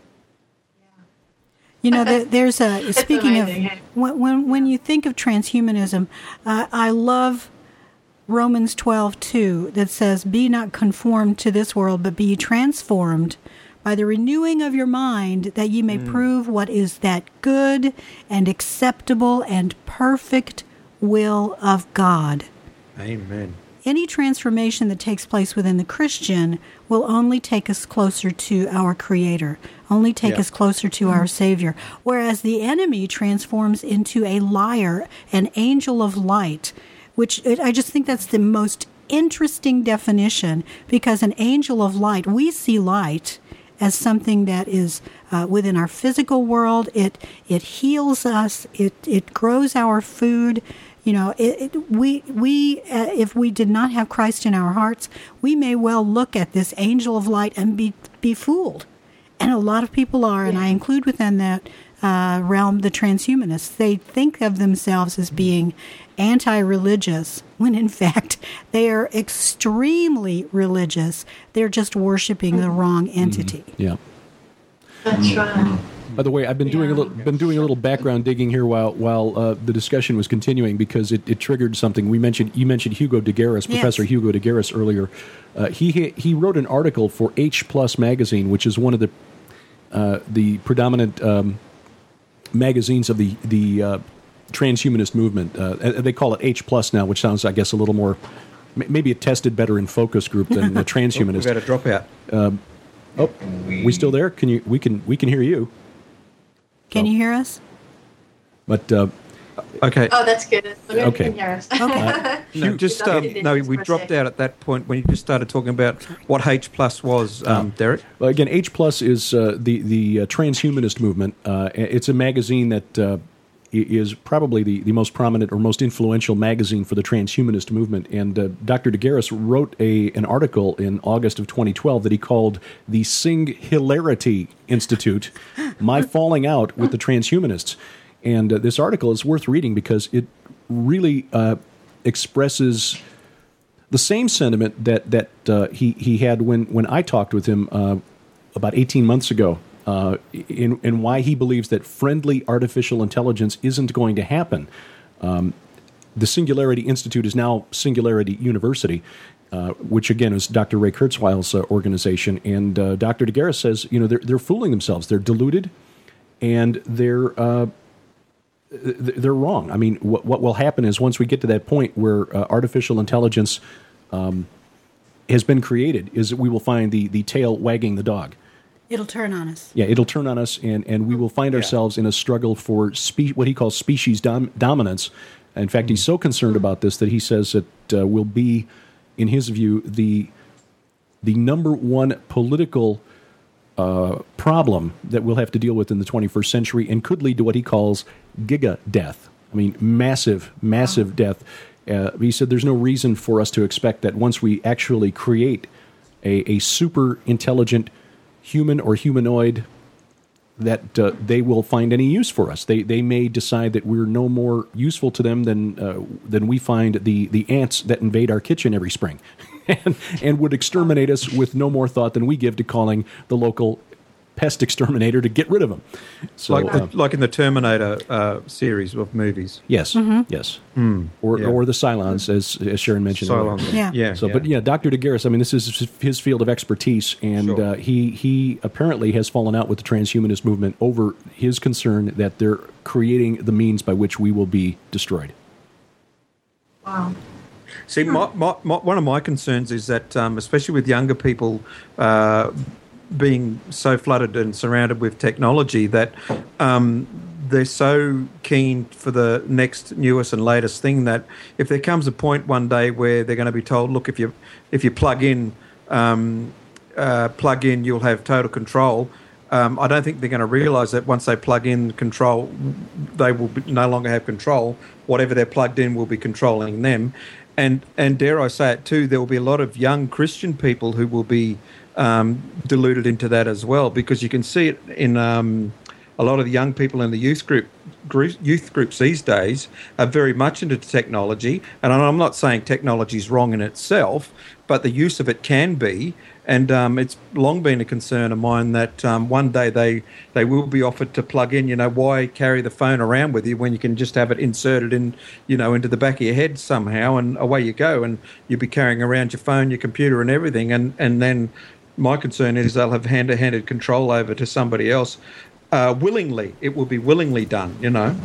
You know, there's a speaking of when you think of transhumanism, I love Romans 12:2 that says, "Be not conformed to this world, but be ye transformed by the renewing of your mind, that ye may prove what is that good and acceptable and perfect will of God." Amen. Any transformation that takes place within the Christian will only take us closer to our Creator, only take us closer to our Savior, whereas the enemy transforms into a liar, an angel of light, which I just think that's the most interesting definition, because an angel of light, we see light as something that is within our physical world. It heals us. It grows our food. You know, if we did not have Christ in our hearts, we may well look at this angel of light and be fooled. And a lot of people are, and I include within that realm the transhumanists. They think of themselves as being anti-religious, when in fact they are extremely religious. They're just worshiping the wrong entity. Yeah. That's right. By the way, I've been doing a little background digging here while the discussion was continuing, because it triggered something. You mentioned Hugo de Garis, Professor Hugo de Garis earlier. He wrote an article for H+ magazine, which is one of the predominant magazines of the transhumanist movement. They call it H+ now, which sounds, I guess, a little more. Maybe it tested better in focus group than the transhumanist. We've got a dropout. We still there? We can hear you. Can you hear us? But okay. Oh, that's good. Okay. We dropped out at that point when you just started talking about what H+ was, Derek. Well, again, H+ is the transhumanist movement. It's a magazine that is probably the most prominent or most influential magazine for the transhumanist movement. And Dr. DeGaris wrote an article in August of 2012 that he called the Singularity Institute, My Falling Out with the Transhumanists. And this article is worth reading because it really expresses the same sentiment that he had when I talked with him about 18 months ago. In why he believes that friendly artificial intelligence isn't going to happen. The Singularity Institute is now Singularity University, which again is Dr. Ray Kurzweil's organization. And Dr. DeGaris says, they're fooling themselves. They're deluded, and they're wrong. I mean, what will happen is once we get to that point where artificial intelligence has been created, is that we will find the tail wagging the dog. It'll turn on us. Yeah, it'll turn on us, and we will find ourselves in a struggle for what he calls species dominance. In fact, he's so concerned about this that he says it will be, in his view, the number one political problem that we'll have to deal with in the 21st century, and could lead to what he calls giga death. I mean, massive death. He said there's no reason for us to expect that once we actually create a super intelligent human or humanoid, that they will find any use for us. They may decide that we're no more useful to them than we find the ants that invade our kitchen every spring, and would exterminate us with no more thought than we give to calling the local pest exterminator to get rid of them. So, like in the Terminator series of movies. Yes, yes. Or the Cylons, as Sharon mentioned. Cylons, yeah. So, but Dr. DeGaris, I mean, this is his field of expertise, and he apparently has fallen out with the transhumanist movement over his concern that they're creating the means by which we will be destroyed. Wow. See, one of my concerns is that, especially with younger people, being so flooded and surrounded with technology, that they're so keen for the next newest and latest thing that if there comes a point one day where they're going to be told, look, if you plug in, you'll have total control. I don't think they're going to realise that once they plug in control, they will no longer have control. Whatever they're plugged in will be controlling them. And dare I say it too, there will be a lot of young Christian people who will be deluded into that as well, because you can see it in a lot of the young people in the youth groups these days are very much into technology. And I'm not saying technology is wrong in itself, but the use of it can be. And it's long been a concern of mine that one day they will be offered to plug in. Why carry the phone around with you when you can just have it inserted in, into the back of your head somehow, and away you go. And you'll be carrying around your phone, your computer, and everything. And then my concern is they'll have hand-to-handed control over to somebody else willingly. It will be willingly done,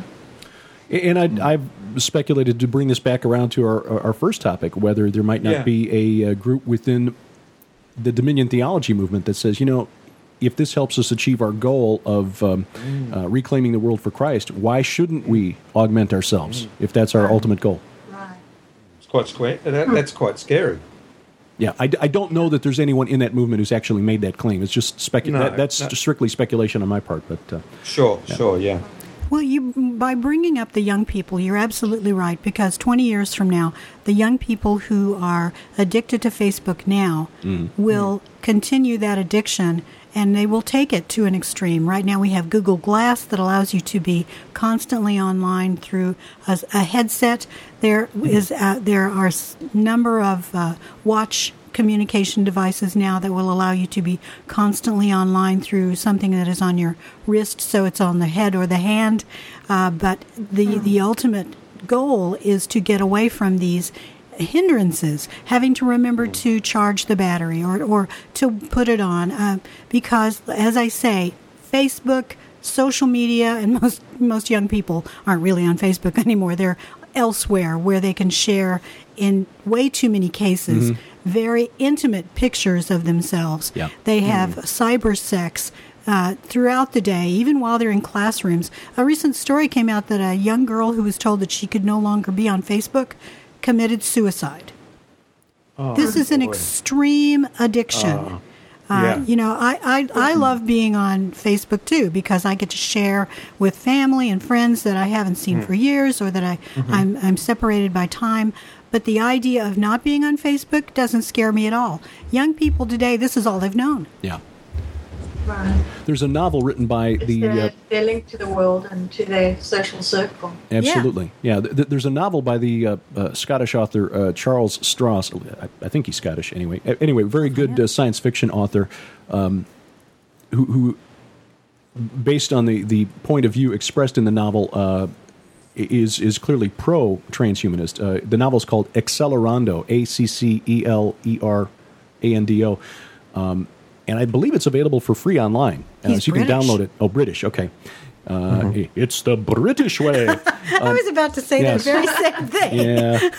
And I've speculated, to bring this back around to our first topic, whether there might not be a group within the Dominion Theology movement that says, if this helps us achieve our goal of reclaiming the world for Christ, why shouldn't we augment ourselves if that's our ultimate goal? Right. It's quite scary. That's quite scary. Yeah, I don't know that there's anyone in that movement who's actually made that claim. It's just that's strictly speculation on my part. But Sure. Well, by bringing up the young people, you're absolutely right, because 20 years from now, the young people who are addicted to Facebook now will continue that addiction, and they will take it to an extreme. Right now we have Google Glass that allows you to be constantly online through a headset. There are a number of watch communication devices now that will allow you to be constantly online through something that is on your wrist, so it's on the head or the hand. But the ultimate goal is to get away from these hindrances, having to remember to charge the battery or to put it on, because, as I say, Facebook, social media, and most young people aren't really on Facebook anymore. They're elsewhere where they can share, in way too many cases, very intimate pictures of themselves. Yeah. They have cyber sex throughout the day, even while they're in classrooms. A recent story came out that a young girl who was told that she could no longer be on Facebook committed suicide. This is an extreme addiction. You know, I love being on Facebook too, because I get to share with family and friends that I haven't seen for years, or that I'm separated by time. But the idea of not being on Facebook doesn't scare me at all. Young people today, this is all they've known. Yeah. Right. There's a novel written by They're linked to the world and to their social circle. Absolutely. Yeah. There's a novel by the Scottish author Charles Stross. I think he's Scottish anyway. Anyway, very good science fiction author who, based on the point of view expressed in the novel, is clearly pro-transhumanist. The novel is called Accelerando, Accelerando. And I believe it's available for free online. So you can download it. Oh, British, okay. It's the British way. I was about to say the very same thing. Yeah.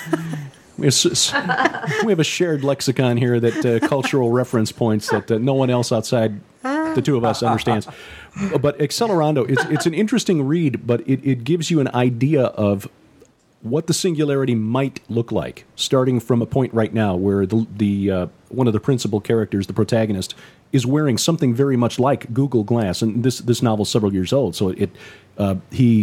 We have a shared lexicon here that cultural reference points that no one else outside the two of us understands. But Accelerando, it's an interesting read, but it gives you an idea of what the singularity might look like, starting from a point right now where the one of the principal characters, the protagonist, is wearing something very much like Google Glass. And this novel's several years old, so he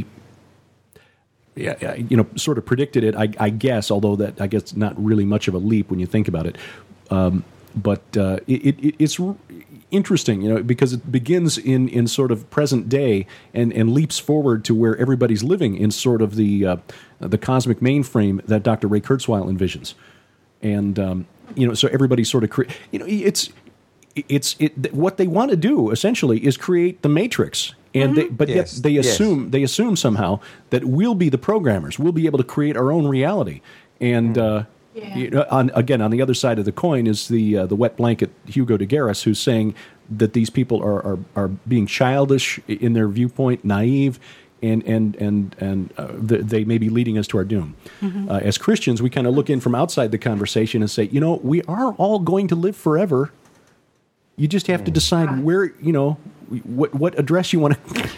sort of predicted it, I guess, although that I guess not really much of a leap when you think about it. But it's interesting, because it begins in sort of present day and leaps forward to where everybody's living in sort of the cosmic mainframe that Dr. Ray Kurzweil envisions, and so everybody sort of it's what they want to do essentially is create the Matrix, and yet they assume somehow that we'll be the programmers, we'll be able to create our own reality, and. On the other side of the coin is the wet blanket Hugo de Garis, who's saying that these people are being childish in their viewpoint, naive, and they may be leading us to our doom. As Christians, we kind of look in from outside the conversation and say, we are all going to live forever. You just have to decide where, what address you want to.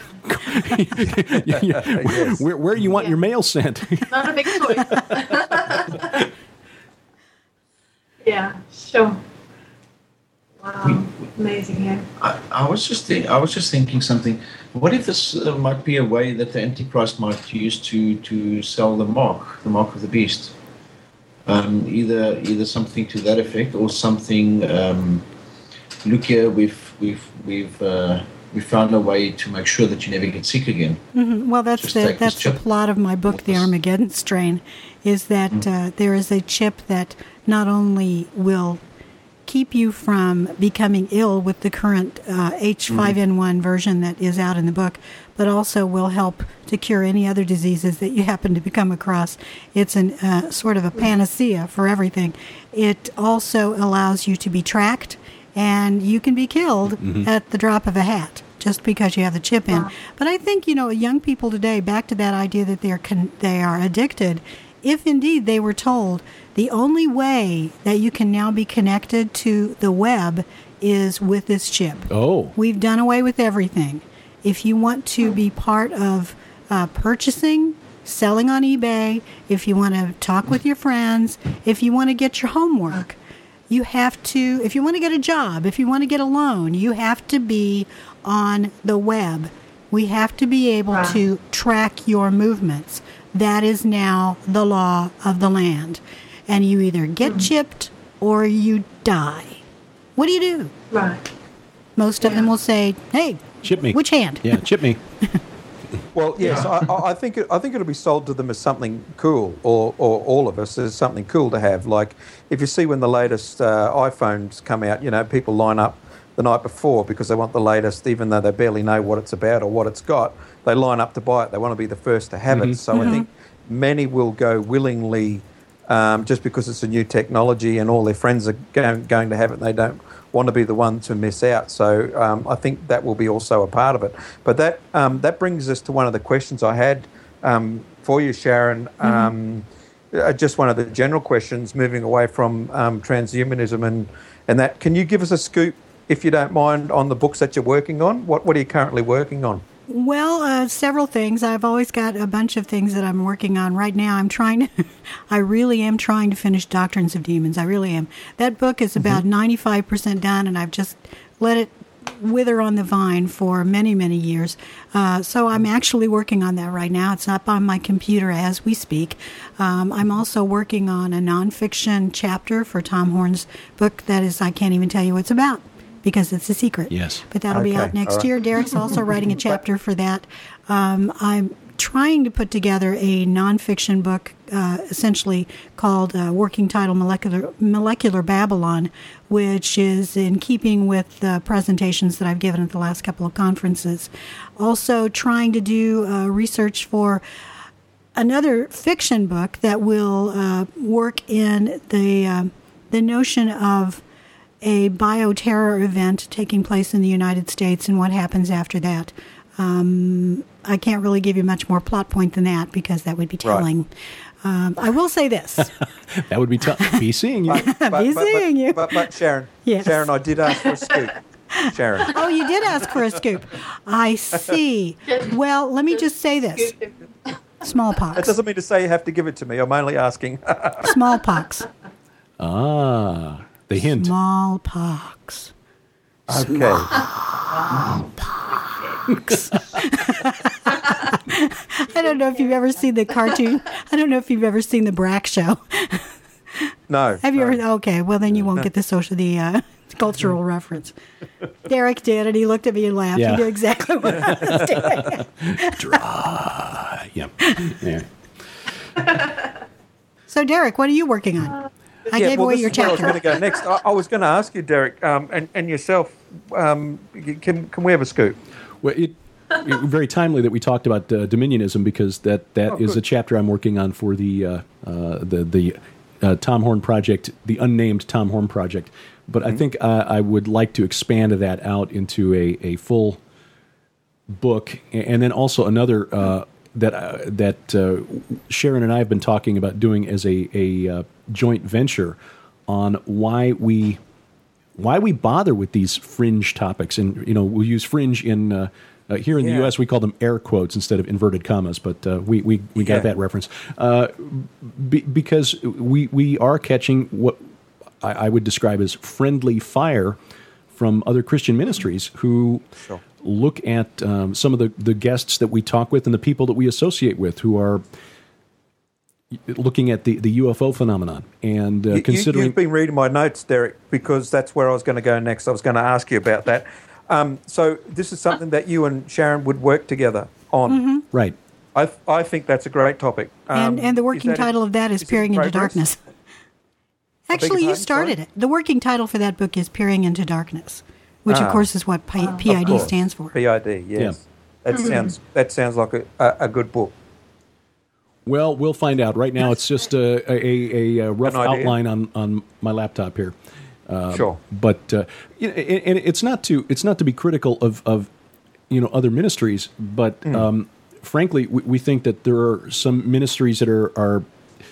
Where you want your mail sent. Not a big choice. Yeah, sure. Wow, amazing. Yeah. I was just thinking something. What if this might be a way that the Antichrist might use to sell the mark of the beast? Either something to that effect, or something. Look here, we've found a way to make sure that you never get sick again. Well, that's the plot of my book, The Armageddon Strain, is that there is a chip that not only will keep you from becoming ill with the current H5N1 version that is out in the book, but also will help to cure any other diseases that you happen to come across. It's sort of a panacea for everything. It also allows you to be tracked, and you can be killed at the drop of a hat just because you have the chip in. But I think, young people today, back to that idea that they are addicted, if indeed they were told the only way that you can now be connected to the web is with this chip. Oh. We've done away with everything. If you want to be part of purchasing, selling on eBay, if you want to talk with your friends, if you want to get your homework, you have to, if you want to get a job, if you want to get a loan, you have to be on the web. We have to be able to track your movements. That is now the law of the land. And you either get chipped or you die. What do you do? Right. Most of them will say, hey, chip me. Which hand? Yeah, chip me. Well, yes, I think it'll be sold to them as something cool, or all of us as something cool to have. Like if you see when the latest iPhones come out, people line up the night before because they want the latest, even though they barely know what it's about or what it's got. They line up to buy it. They want to be the first to have it. So I think many will go willingly just because it's a new technology and all their friends are going to have it and they don't want to be the one to miss out. So I think that will be also a part of it. But that brings us to one of the questions I had for you, Sharon. Just one of the general questions, moving away from transhumanism and that. Can you give us a scoop, if you don't mind, on the books that you're working on? What are you currently working on? Well, several things. I've always got a bunch of things that I'm working on. Right now, I really am trying to finish Doctrines of Demons. I really am. That book is about 95% done, and I've just let it wither on the vine for many, many years. So I'm actually working on that right now. It's up on my computer as we speak. I'm also working on a nonfiction chapter for Tom Horn's book that is, I can't even tell you what it's about, because it's a secret. Yes. But that'll be out next year. Derek's also writing a chapter for that. I'm trying to put together a nonfiction book, essentially called working title Molecular Babylon, which is in keeping with the presentations that I've given at the last couple of conferences. Also trying to do research for another fiction book that will work in the notion of a bioterror event taking place in the United States and what happens after that. I can't really give you much more plot point than that because that would be telling. Right. I will say this. That would be be seeing you. But Sharon, yes. Sharon, I did ask for a scoop. Sharon. Oh, you did ask for a scoop. I see. Well, let me just say this. Smallpox. That doesn't mean to say you have to give it to me. I'm only asking. Smallpox. Ah, the hint. Smallpox. Okay. Smallpox. I don't know if you've ever seen the cartoon. I don't know if you've ever seen the Brack Show. No. Have you ever? Okay, well then you won't get the cultural reference. Derek did, and he looked at me and laughed. Yeah. He knew exactly what I was doing. Dry. Yeah. So, Derek, what are you working on? I gave away your chapter. I was going to go next. I was going to ask you, Derek, and yourself, can we have a scoop? Well, it very timely that we talked about dominionism, because that is a chapter I'm working on for the Tom Horn project, the unnamed Tom Horn project. But I think I would like to expand that out into a full book, and then also another that Sharon and I have been talking about doing as a joint venture on why we bother with these fringe topics. And we'll use fringe in here in the U.S. we call them air quotes instead of inverted commas, but we got that reference because we are catching what I would describe as friendly fire from other Christian ministries who look at some of the guests that we talk with and the people that we associate with who are looking at the UFO phenomenon and considering... You've been reading my notes, Derek, because that's where I was going to go next. I was going to ask you about that. So this is something that you and Sharon would work together on. Mm-hmm. Right. I think that's a great topic. And the working title of that is Peering into Darkness. Actually, you started it. The working title for that book is Peering into Darkness, which, of course, is what PID stands for. PID, yes. Yeah. That sounds like a good book. Well, we'll find out. Right now, it's just a rough outline on my laptop here. Sure. But and it's not to be critical of other ministries, but frankly, we think that there are some ministries that are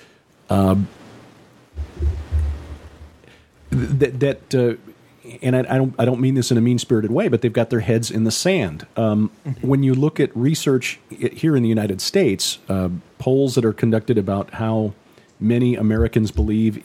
and I don't mean this in a mean-spirited way, but they've got their heads in the sand. When you look at research here in the United States, polls that are conducted about how many Americans believe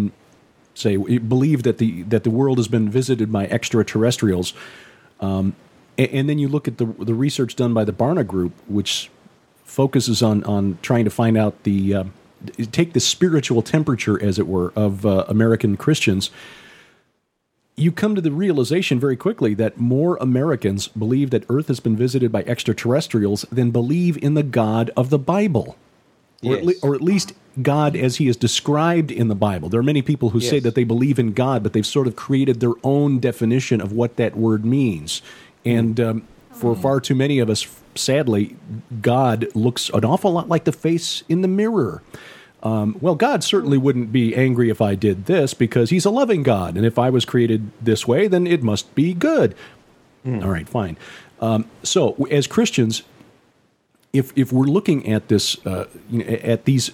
that the world has been visited by extraterrestrials, and then you look at the research done by the Barna Group, which focuses on trying to find out take the spiritual temperature, as it were, of American Christians. You come to the realization very quickly that more Americans believe that Earth has been visited by extraterrestrials than believe in the God of the Bible, or at least God as he is described in the Bible. There are many people who say that they believe in God, but they've sort of created their own definition of what that word means. And for far too many of us, sadly, God looks an awful lot like the face in the mirror. Well, God certainly wouldn't be angry if I did this because he's a loving God. And if I was created this way, then it must be good. All right, fine. So as Christians, if we're looking at this, at these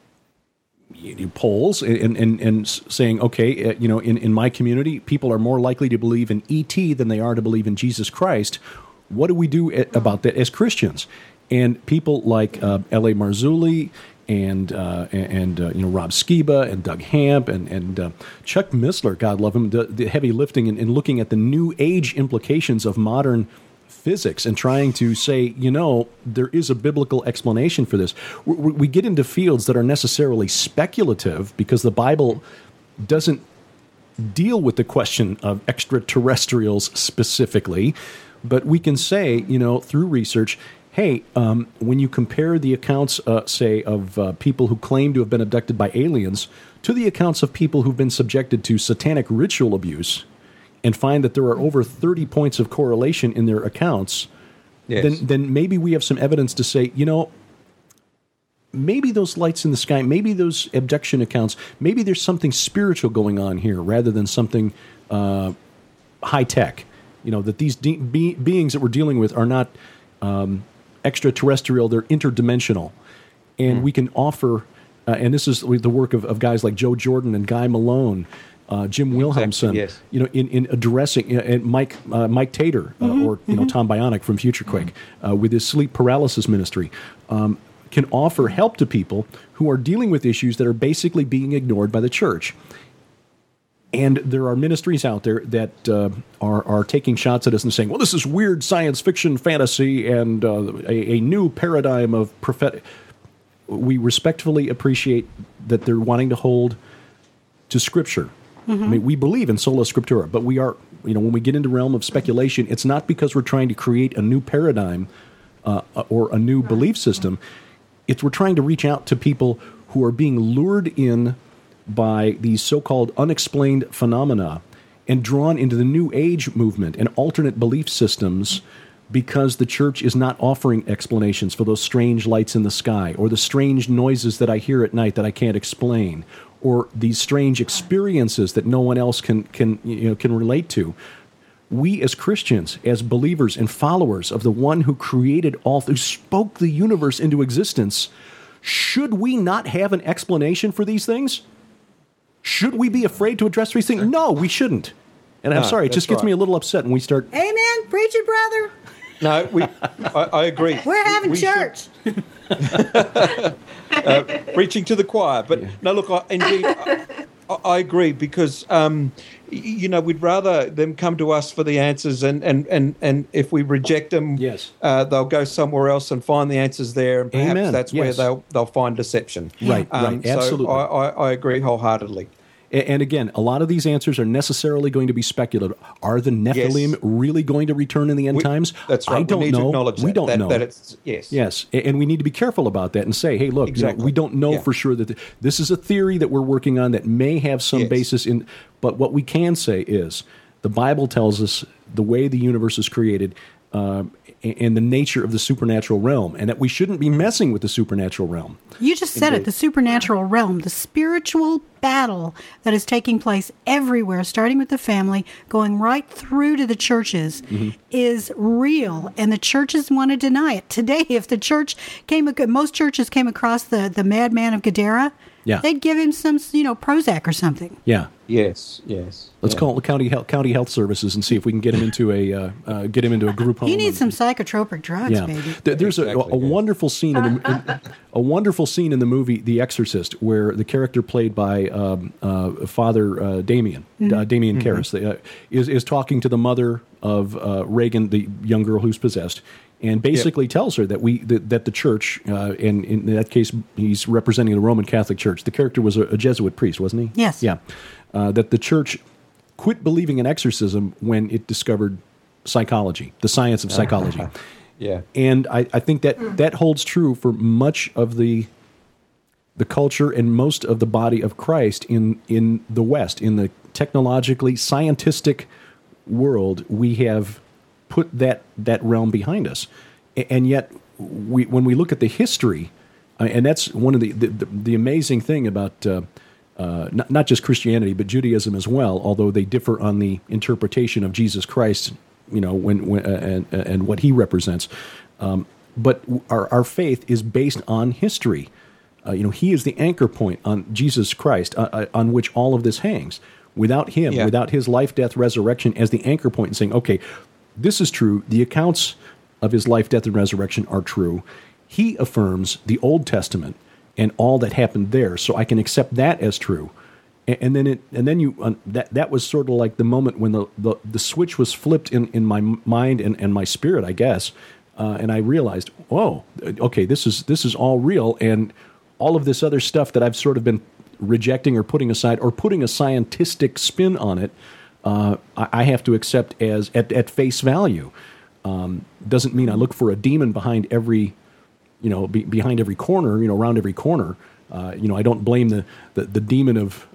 polls and saying, okay, in my community, people are more likely to believe in ET than they are to believe in Jesus Christ, What do we do about that as Christians? And people like L.A. Marzulli and Rob Skiba and Doug Hamp and Chuck Missler, God love him, the heavy lifting and looking at the new age implications of modern physics and trying to say, there is a biblical explanation for this. We get into fields that are necessarily speculative because the Bible doesn't deal with the question of extraterrestrials specifically, but we can say, through research, hey, when you compare the accounts, say, of people who claim to have been abducted by aliens to the accounts of people who've been subjected to satanic ritual abuse, and find that there are over 30 points of correlation in their accounts, then maybe we have some evidence to say, maybe those lights in the sky, maybe those abduction accounts, maybe there's something spiritual going on here rather than something high-tech. That these beings that we're dealing with are not extraterrestrial, they're interdimensional. And we can offer, and this is the work of guys like Joe Jordan and Guy Malone, Jim Wilhelmsen, in addressing, and Mike Tater, or Tom Bionic from FutureQuake, with his sleep paralysis ministry, can offer help to people who are dealing with issues that are basically being ignored by the church. And there are ministries out there that are taking shots at us and saying, well, this is weird science fiction fantasy and a new paradigm of prophetic. We respectfully appreciate that they're wanting to hold to Scripture. I mean, we believe in sola scriptura, but we are, when we get into the realm of speculation, it's not because we're trying to create a new paradigm or a new belief system. It's we're trying to reach out to people who are being lured in by these so-called unexplained phenomena and drawn into the New Age movement and alternate belief systems because the church is not offering explanations for those strange lights in the sky or the strange noises that I hear at night that I can't explain, or these strange experiences that no one else can relate to. We as Christians, as believers and followers of the one who created all, who spoke the universe into existence, should we not have an explanation for these things? Should we be afraid to address these things? No, we shouldn't. And I'm sorry, it just gets me a little upset when we start... Amen. Preach it, brother. No, I agree. We're having church. Preaching to the choir. But no, look, I agree because, we'd rather them come to us for the answers and if we reject them, they'll go somewhere else and find the answers there. And perhaps that's where they'll find deception. Right, absolutely. So I agree wholeheartedly. And again, a lot of these answers are necessarily going to be speculative. Are the Nephilim really going to return in the end times? That's right. I don't know. We don't know. That it's, yes. And we need to be careful about that and say, hey, look, we don't know for sure that this is a theory that we're working on that may have some basis in. But what we can say is the Bible tells us the way the universe is created and the nature of the supernatural realm, and that we shouldn't be messing with the supernatural realm. You just said it, the supernatural realm, the spiritual battle that is taking place everywhere, starting with the family, going right through to the churches, is real, and the churches want to deny it. Today, if the church most churches came across the madman of Gadara, they'd give him some, Prozac or something. Yeah. Yes. Let's call the county health services and see if we can get him into a group home. He needs some psychotropic drugs, baby. There's a wonderful scene in the movie The Exorcist where the character played by Father Damien Karras is talking to the mother of Reagan, the young girl who's possessed, and basically tells her that the church, and in that case he's representing the Roman Catholic Church. The character was a Jesuit priest, wasn't he? Yes. Yeah. That the church quit believing in exorcism when it discovered psychology, the science of psychology. And I think that holds true for much of the culture and most of the body of Christ in the West. In the technologically scientific world, we have put that realm behind us. And yet, when we look at the history, and that's one of the amazing thing about not just Christianity, but Judaism as well, although they differ on the interpretation of Jesus Christ, and what he represents. But our faith is based on history. He is the anchor point on Jesus Christ, on which all of this hangs. Without him, without his life, death, resurrection as the anchor point, and saying, okay, this is true. The accounts of his life, death, and resurrection are true. He affirms the Old Testament and all that happened there, so I can accept that as true. And then you that was sort of like the moment when the switch was flipped in my mind and my spirit, I guess, and I realized, oh, okay, this is all real, and all of this other stuff that I've sort of been rejecting or putting aside or putting a scientific spin on it, I have to accept as at face value. Doesn't mean I look for a demon behind every, behind every corner, around every corner. I don't blame the demon of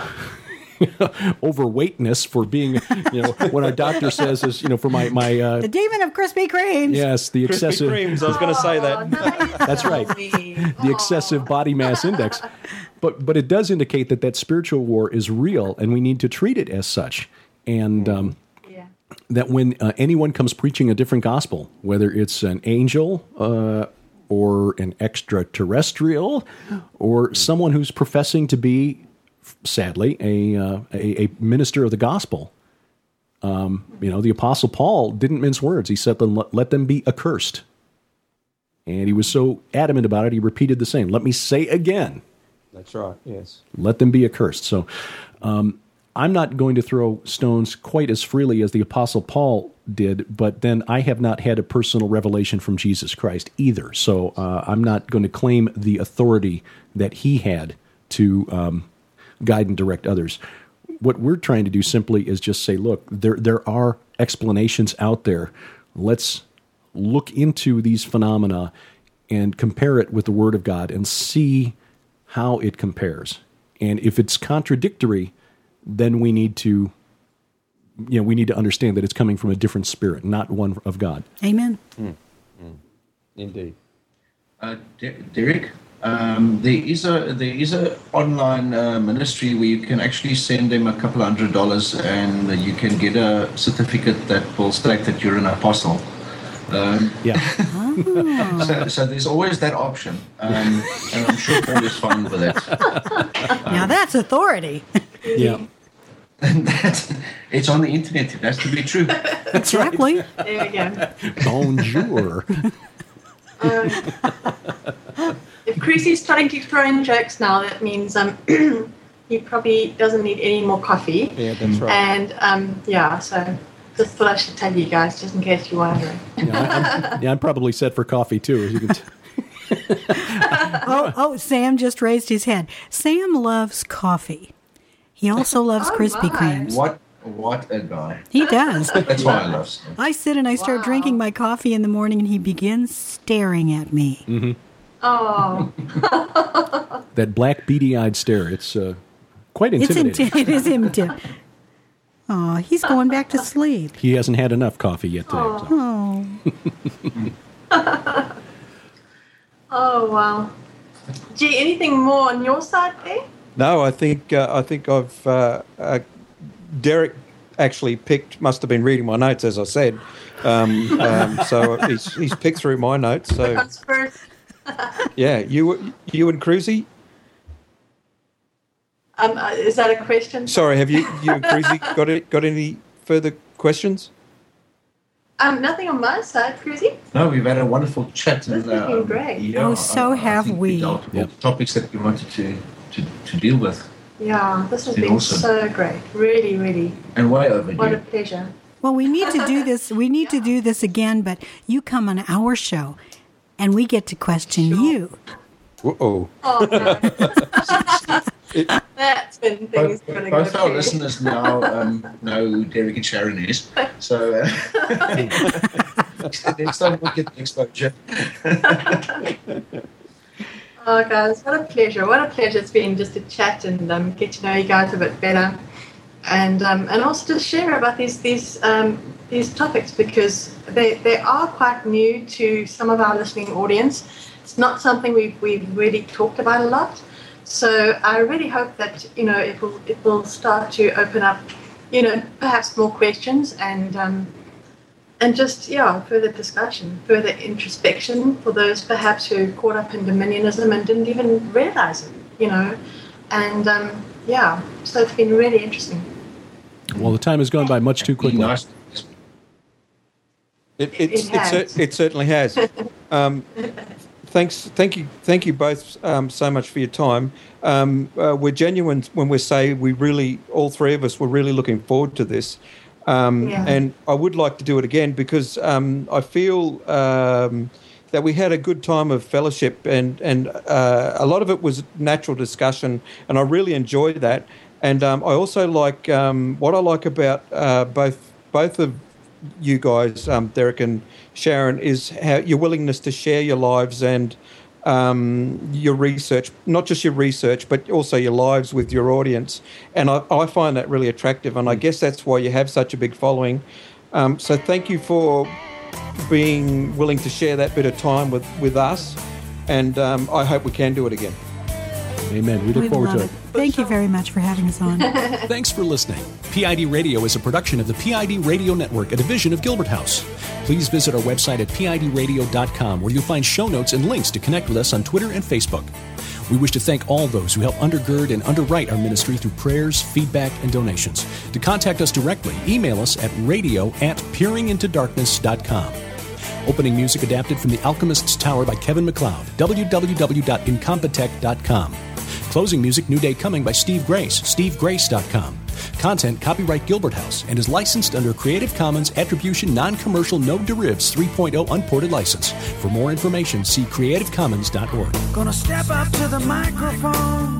overweightness for being, when our doctor says is, for my the demon of Krispy Kremes. Yes, the excessive Krispy Kremes. I was going to say that. That's right. The excessive body mass index. But it does indicate that spiritual war is real, and we need to treat it as such. And that when anyone comes preaching a different gospel, whether it's an angel or an extraterrestrial or someone who's professing to be, sadly, a minister of the gospel, the Apostle Paul didn't mince words. He said, let them be accursed. And he was so adamant about it, he repeated the same. Let me say again. That's right, yes. Let them be accursed. So I'm not going to throw stones quite as freely as the Apostle Paul did, but then I have not had a personal revelation from Jesus Christ either. So I'm not going to claim the authority that he had to guide and direct others. What we're trying to do simply is just say, look, there are explanations out there. Let's look into these phenomena and compare it with the Word of God and see how it compares. And if it's contradictory, then we need to understand that it's coming from a different spirit, not one of God. Amen. Indeed. Derek, there is a online ministry where you can actually send them a couple $100 and you can get a certificate that will state that you're an apostle. So there's always that option, and I'm sure Paul is fine with it. Now that's authority. Yeah. And it's on the internet. It has to be true. Exactly. There we go. Bonjour. If Chrissy's starting to throw in jokes now, that means he probably doesn't need any more coffee. Yeah, that's right. And so just thought I should tell you guys, just in case you're wondering. I'm probably set for coffee too, as you can Sam just raised his head. Sam loves coffee. He also loves Krispy Kremes. What a guy. He does. That's why I love Sam. I sit and I start drinking my coffee in the morning, and he begins staring at me. Mm-hmm. Oh. That black, beady-eyed stare. It's quite intimidating. It is intimidating. Oh, he's going back to sleep. He hasn't had enough coffee yet today. Oh. Oh, wow. Gee, anything more on your side there? No, I think I've Derek actually must have been reading my notes, as I said. So he's picked through my notes. So yeah, you and Cruzy. Is that a question? Sorry, have you and Cruzy got any further questions? Nothing on my side, Cruzy. No, we've had a wonderful chat. This has been great. So have we. Topics that we wanted to deal with. Yeah, this has been awesome. So great. Really, really. And way overdue. What a pleasure. Well, we need to do this. We need to do this again, but you come on our show, and we get to question you. Uh-oh. Oh, no. That's when things are going to go Both our listeners now know who Derek and Sharon is. So next time we'll get the exposure. Oh, guys, what a pleasure. What a pleasure it's been just to chat and get to know you guys a bit better. And also just share about these topics, because they are quite new to some of our listening audience. It's not something we've really talked about a lot. So I really hope that, it will start to open up, perhaps more questions and just, further discussion, further introspection for those perhaps who caught up in dominionism and didn't even realize it, And, so it's been really interesting. Well, the time has gone by much too quickly. Nice. It certainly has. Thank you both so much for your time. We're genuine when we say all three of us were really looking forward to this. And I would like to do it again because I feel that we had a good time of fellowship and a lot of it was natural discussion, and I really enjoyed that. And I also like what I like about both of you guys, Derek and Sharon, is how your willingness to share your lives and your research, not just your research, but also your lives with your audience. And I find that really attractive, and I guess that's why you have such a big following. So thank you for being willing to share that bit of time with us, and I hope we can do it again. Amen. We look forward to it. Thank you very much for having us on. Thanks for listening. PID Radio is a production of the PID Radio Network, a division of Gilbert House. Please visit our website at pidradio.com, where you'll find show notes and links to connect with us on Twitter and Facebook. We wish to thank all those who help undergird and underwrite our ministry through prayers, feedback, and donations. To contact us directly, email us at radio@peeringintodarkness.com. Opening music adapted from The Alchemist's Tower by Kevin MacLeod, www.incompetech.com. Closing music, New Day Coming by Steve Grace, stevegrace.com. Content copyright Gilbert House and is licensed under Creative Commons Attribution Non-Commercial No Derivatives 3.0 Unported License. For more information, see creativecommons.org. Gonna step up to the microphone.